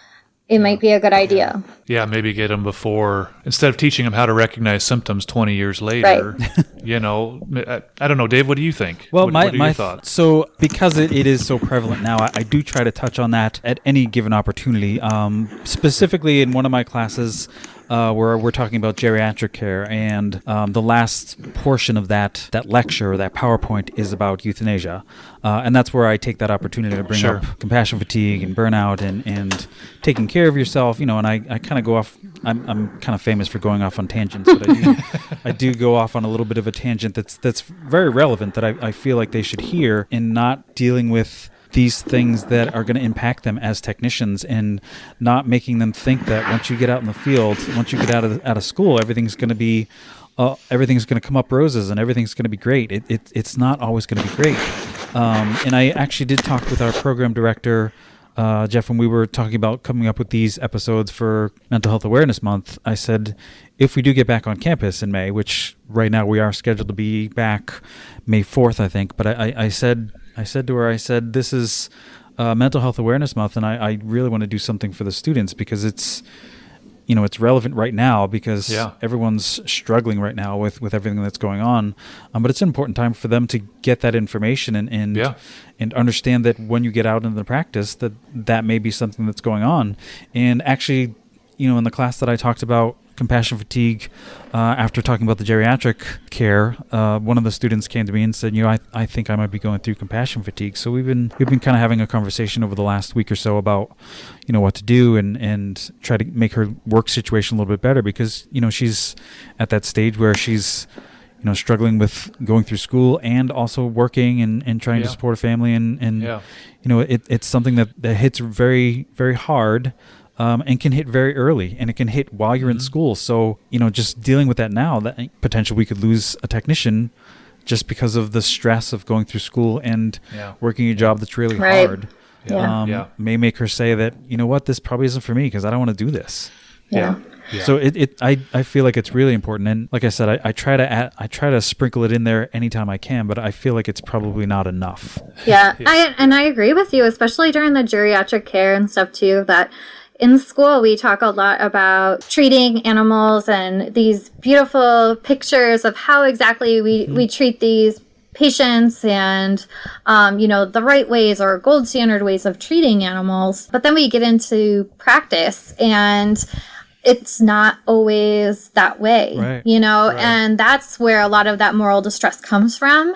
It might be a good idea. Yeah, maybe get them before, instead of teaching them how to recognize symptoms twenty years later. Right. You know, I, I don't know, Dave. What do you think? Well, what, my what are my your thoughts? so because it, it is so prevalent now, I, I do try to touch on that at any given opportunity. Um, specifically in one of my classes, uh, where we're talking about geriatric care, and um, the last portion of that that lecture, that PowerPoint, is about euthanasia, uh, and that's where I take that opportunity to bring Sure. up compassion fatigue and burnout and and taking care of yourself. You know, and I, I kind of go off. I'm I'm kind of famous for going off on tangents, but I do, I do go off on a little bit of a tangent that's that's very relevant, that I, I feel like they should hear, in not dealing with these things that are going to impact them as technicians, and not making them think that once you get out in the field, once you get out of out of school, everything's going to be uh, everything's going to come up roses and everything's going to be great. It, it it's not always going to be great. Um, and I actually did talk with our program director, Uh, Jeff, when we were talking about coming up with these episodes for Mental Health Awareness Month. I said, if we do get back on campus in May, which right now we are scheduled to be back May fourth, I think, but I, I, I said, I said to her, I said, this is uh, Mental Health Awareness Month, and I, I really want to do something for the students, because it's, you know, it's relevant right now, because Yeah. everyone's struggling right now with, with everything that's going on. Um, but it's an important time for them to get that information and and, Yeah. and understand that when you get out into the practice, that that may be something that's going on. And actually, you know, in the class that I talked about compassion fatigue, uh, after talking about the geriatric care, uh, one of the students came to me and said, you know, I, I think I might be going through compassion fatigue. So we've been we've been kind of having a conversation over the last week or so about, you know, what to do, and, and try to make her work situation a little bit better, because, you know, she's at that stage where she's, you know, struggling with going through school and also working and, and trying Yeah. to support a family. And, and Yeah. you know, it, it's something that, that hits very, very hard. Um, and can hit very early, and it can hit while you're in school. So, you know, just dealing with that now, that potential we could lose a technician just because of the stress of going through school and Yeah. working a job that's really Right. hard. Yeah. Um, Yeah. May make her say that, you know what, this probably isn't for me, because I don't want to do this. Yeah. Yeah. So it, it I, I feel like it's really important. And like I said, I, I try to add, I try to sprinkle it in there anytime I can, but I feel like it's probably not enough. Yeah, I, and I agree with you, especially during the geriatric care and stuff too, that in school we talk a lot about treating animals and these beautiful pictures of how exactly we, we treat these patients, and um, you know, the right ways or gold standard ways of treating animals. But then we get into practice, and it's not always that way, Right. you know, Right. and that's where a lot of that moral distress comes from,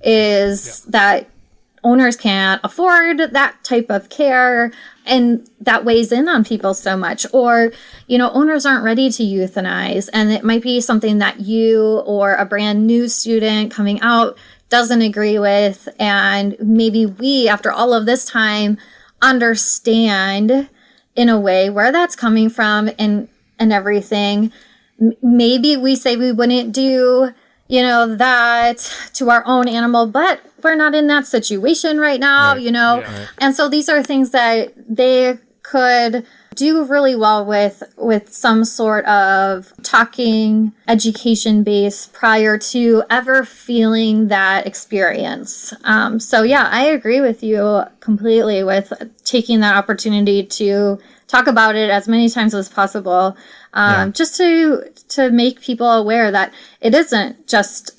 is that owners can't afford that type of care, and that weighs in on people so much. Or, you know, owners aren't ready to euthanize, and it might be something that you or a brand new student coming out doesn't agree with, and maybe we, after all of this time, understand in a way where that's coming from, and and everything. M- maybe we say we wouldn't do, you know, that to our own animal, but we're not in that situation right now, Right. you know? Yeah. Right. And so these are things that they could do really well with, with some sort of talking, education base prior to ever feeling that experience. Um, so yeah, I agree with you completely with taking that opportunity to talk about it as many times as possible, um, Yeah. just to to make people aware that it isn't just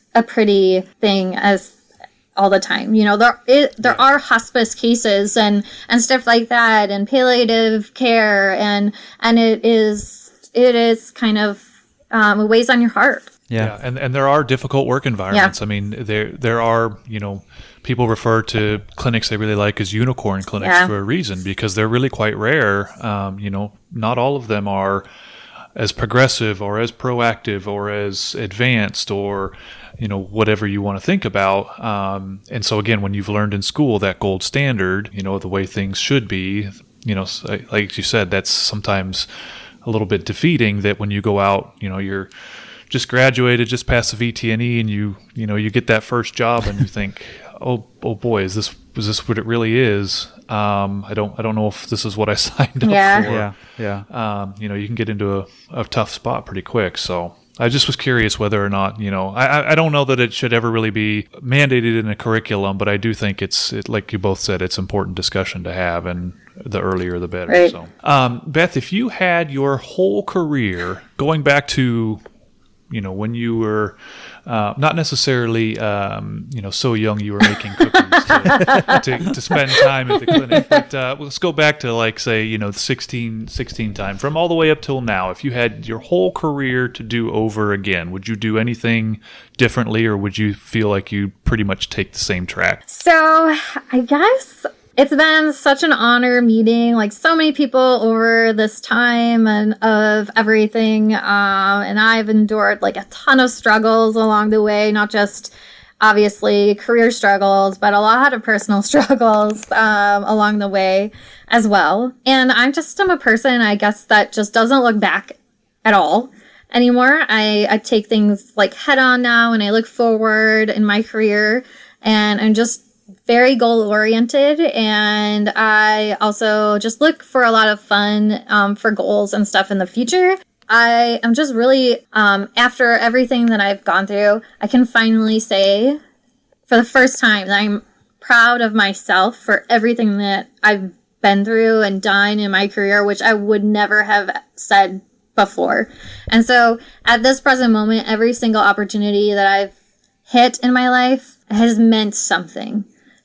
a pretty thing as all the time. You know, there it, there yeah. are hospice cases and, and stuff like that, and palliative care, and and it is it is kind of um, it weighs on your heart. Yeah. yeah, and and there are difficult work environments. Yeah. I mean, there there are, you know, people refer to clinics they really like as unicorn clinics yeah. for a reason, because they're really quite rare. Um, you know, not all of them are as progressive or as proactive or as advanced or, you know, whatever you want to think about. Um, and so again, when you've learned in school that gold standard, you know, the way things should be, you know, like you said, that's sometimes a little bit defeating, that when you go out, you know, you're just graduated, just passed the V T N E, and you, you know, you get that first job and you think, oh, oh boy, is this, is this what it really is? Um, I don't, I don't know if this is what I signed up yeah. for. Yeah. Yeah. Um, you know, you can get into a, a tough spot pretty quick. So I just was curious whether or not, you know, I, I don't know that it should ever really be mandated in a curriculum, but I do think it's, it, like you both said, it's important discussion to have, and the earlier the better. Right. So, um, Beth, if you had your whole career going back to, you know, when you were uh, not necessarily, um, you know, so young you were making cookies to, to, to spend time at the clinic, but uh, let's go back to, like, say, you know, sixteen, sixteen time, from all the way up till now. If you had your whole career to do over again, would you do anything differently, or would you feel like you pretty much take the same track? So I guess it's been such an honor meeting like so many people over this time and of everything. Um, and I've endured like a ton of struggles along the way, not just obviously career struggles, but a lot of personal struggles um, along the way as well. And I'm just I'm a person, I guess, that just doesn't look back at all anymore. I, I take things like head on now, and I look forward in my career, and I'm just very goal oriented, and I also just look for a lot of fun um, for goals and stuff in the future. I am just really, um, after everything that I've gone through, I can finally say for the first time that I'm proud of myself for everything that I've been through and done in my career, which I would never have said before. And so at this present moment, every single opportunity that I've hit in my life has meant something.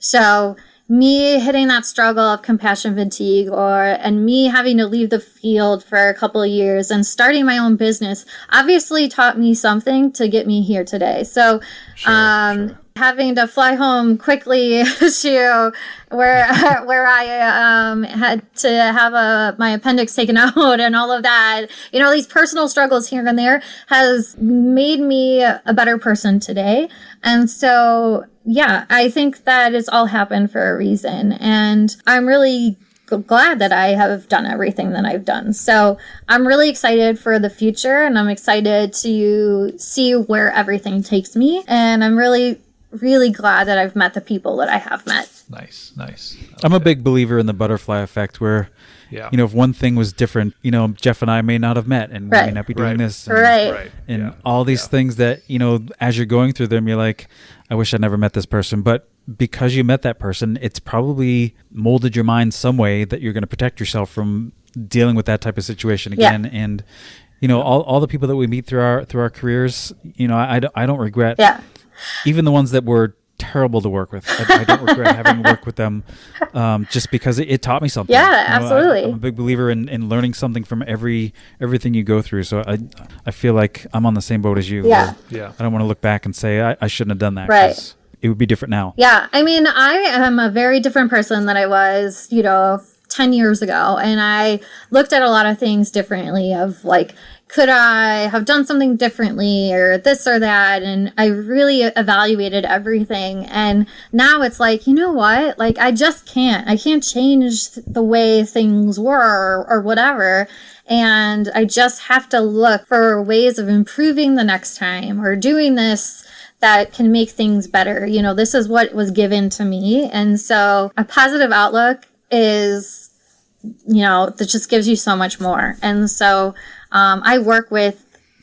So me hitting that struggle of compassion fatigue, or and me having to leave the field for a couple of years and starting my own business obviously taught me something to get me here today. So sure, um, sure. having to fly home quickly to where where I um, had to have a my appendix taken out and all of that, you know, these personal struggles here and there has made me a better person today. And so, yeah, I think that it's all happened for a reason. And I'm really g- glad that I have done everything that I've done. So I'm really excited for the future, and I'm excited to see where everything takes me. And I'm really, really glad that I've met the people that I have met. Nice, nice. Okay. I'm a big believer in the butterfly effect, where, yeah. you know, if one thing was different, you know, Jeff and I may not have met, and right. we may not be doing right. this. And, right. right. And yeah. all these yeah. things that, you know, as you're going through them, you're like, I wish I never met this person. But because you met that person, it's probably molded your mind some way that you're going to protect yourself from dealing with that type of situation again. Yeah. And, you know, all, all the people that we meet through our, through our careers, you know, I, I, don't, I don't regret, yeah. even the ones that were terrible to work with. I, I don't regret having worked with them, um, just because it, it taught me something. Yeah, you know, absolutely. I, I'm a big believer in, in learning something from every everything you go through. So I I feel like I'm on the same boat as you. Yeah. Yeah. I don't want to look back and say I, I shouldn't have done that. Right. 'Cause it would be different now. Yeah. I mean, I am a very different person than I was, you know, ten years ago. And I looked at a lot of things differently, of like, could I have done something differently, or this or that? And I really evaluated everything. And now it's like, you know what? Like, I just can't. I can't change the way things were, or, or whatever. And I just have to look for ways of improving the next time, or doing this that can make things better. You know, this is what was given to me. And so a positive outlook is, you know, that just gives you so much more. And so Um, I work with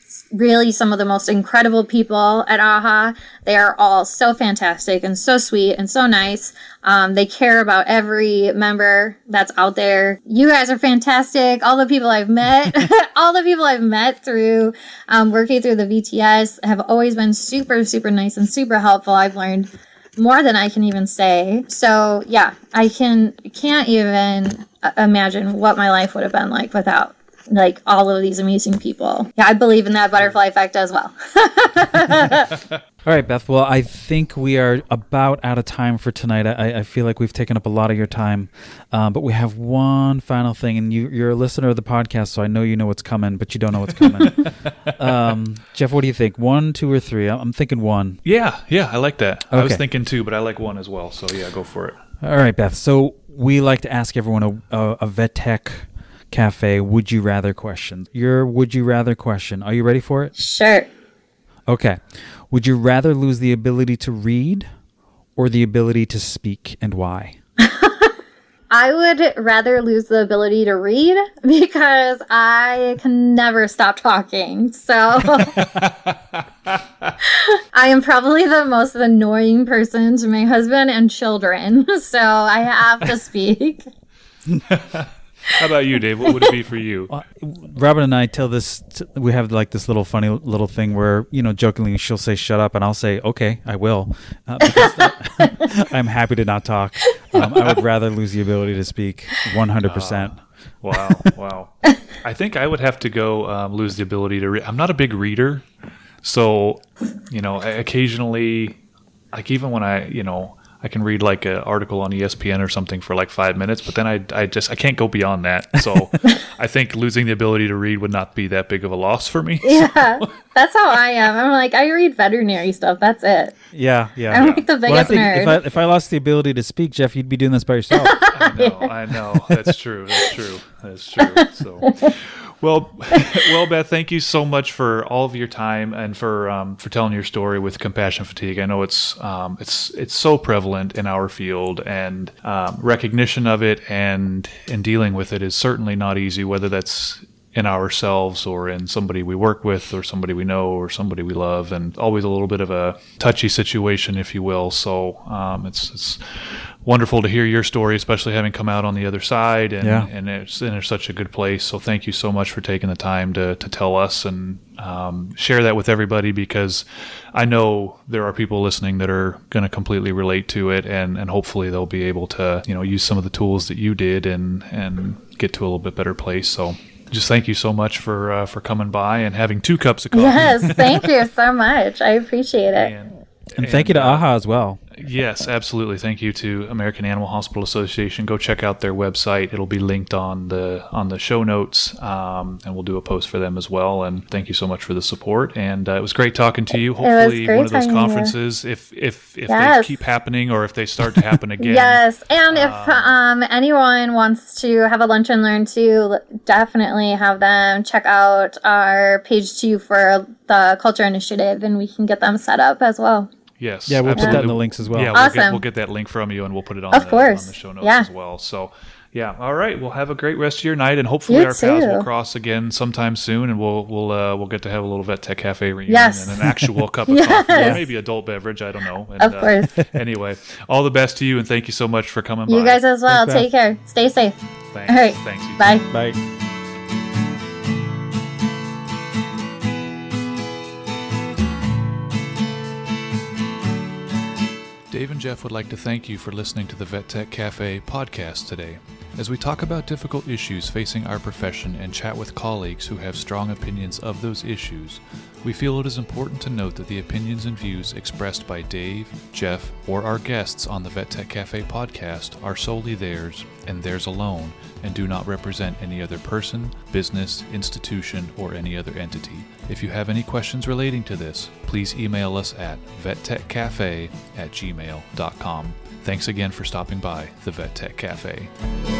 really some of the most incredible people at AHA. They are all so fantastic and so sweet and so nice. Um, they care about every member that's out there. You guys are fantastic. All the people I've met, all the people I've met through um, working through the V T S have always been super, super nice and super helpful. I've learned more than I can even say. So yeah, I can can't even imagine what my life would have been like without like all of these amazing people. Yeah, I believe in that butterfly effect as well. All right, Beth. Well, I think we are about out of time for tonight. I, I feel like we've taken up a lot of your time, um, but we have one final thing, and you, you're a listener of the podcast, so I know you know what's coming, but you don't know what's coming. um, Jeff, what do you think? One, two, or three? I'm thinking one. Yeah, yeah, I like that. Okay. I was thinking two, but I like one as well. So yeah, go for it. All right, Beth. So we like to ask everyone a, a, a Vet Tech Cafe would you rather question. Your would you rather question. Are you ready for it? Sure. Okay. Would you rather lose the ability to read or the ability to speak, and why? I would rather lose the ability to read because I can never stop talking. So I am probably the most annoying person to my husband and children. So I have to speak. How about you, Dave? What would it be for you? Well, Robin and I tell this, t- we have like this little funny little thing where, you know, jokingly she'll say, shut up. And I'll say, okay, I will. Uh, because I'm happy to not talk. Um, I would rather lose the ability to speak one hundred percent. Uh, wow. Wow. I think I would have to go um, lose the ability to read. I'm not a big reader. So, you know, occasionally, like even when I, you know, I can read like an article on E S P N or something for like five minutes, but then I, I just I can't go beyond that. So I think losing the ability to read would not be that big of a loss for me. Yeah, that's how I am. I'm like, I read veterinary stuff. That's it. Yeah, yeah. I'm yeah. like the biggest well, I think nerd. If I, if I lost the ability to speak, Jeff, you'd be doing this by yourself. I know, I know. That's true. That's true. That's true. So, well, well, Beth, thank you so much for all of your time and for um, for telling your story with compassion fatigue. I know it's um, it's it's so prevalent in our field, and um, recognition of it and and dealing with it is certainly not easy. Whether that's in ourselves or in somebody we work with or somebody we know or somebody we love, and always a little bit of a touchy situation, if you will. So um, it's it's wonderful to hear your story, especially having come out on the other side, and, yeah. and it's in such a good place. So thank you so much for taking the time to, to tell us and um, share that with everybody, because I know there are people listening that are going to completely relate to it, and, and hopefully they'll be able to, you know, use some of the tools that you did and, and get to a little bit better place. So just thank you so much for uh, for coming by and having two cups of coffee. Yes, thank you so much. I appreciate it. And, And thank you to uh, AHA as well. Yes, absolutely. Thank you to American Animal Hospital Association. Go check out their website. It'll be linked on the on the show notes, um, and we'll do a post for them as well. And thank you so much for the support. And uh, it was great talking to you. Hopefully, great one of those talking to you. conferences, if if if Yes. they keep happening or if they start to happen again. Yes, and if um, anyone wants to have a lunch and learn too, definitely have them check out our page two for the Culture Initiative, and we can get them set up as well. Yes. Yeah, we'll put that in absolutely. the links as well. Yeah, we'll, Awesome. get, we'll get that link from you, and we'll put it on, Of the, course. on the show notes Yeah. as well. So, yeah. All right. Well, have a great rest of your night, and hopefully You our paths will too. cross again sometime soon, and we'll we'll uh, we'll get to have a little Vet Tech Cafe reunion Yes. and an actual cup of Yes. coffee, or maybe adult beverage. I don't know. And, Of course. Uh, anyway, all the best to you, and thank you so much for coming by. You guys as well. Thanks, Beth. Take care. Stay safe. Thanks. All right. Thanks. You too. Bye. Bye. Dave and Jeff would like to thank you for listening to the Vet Tech Cafe podcast today. As we talk about difficult issues facing our profession and chat with colleagues who have strong opinions of those issues, we feel it is important to note that the opinions and views expressed by Dave, Jeff, or our guests on the Vet Tech Cafe podcast are solely theirs and theirs alone, and do not represent any other person, business, institution, or any other entity. If you have any questions relating to this, please email us at vettechcafe at gmail dot com. Thanks again for stopping by the Vet Tech Cafe.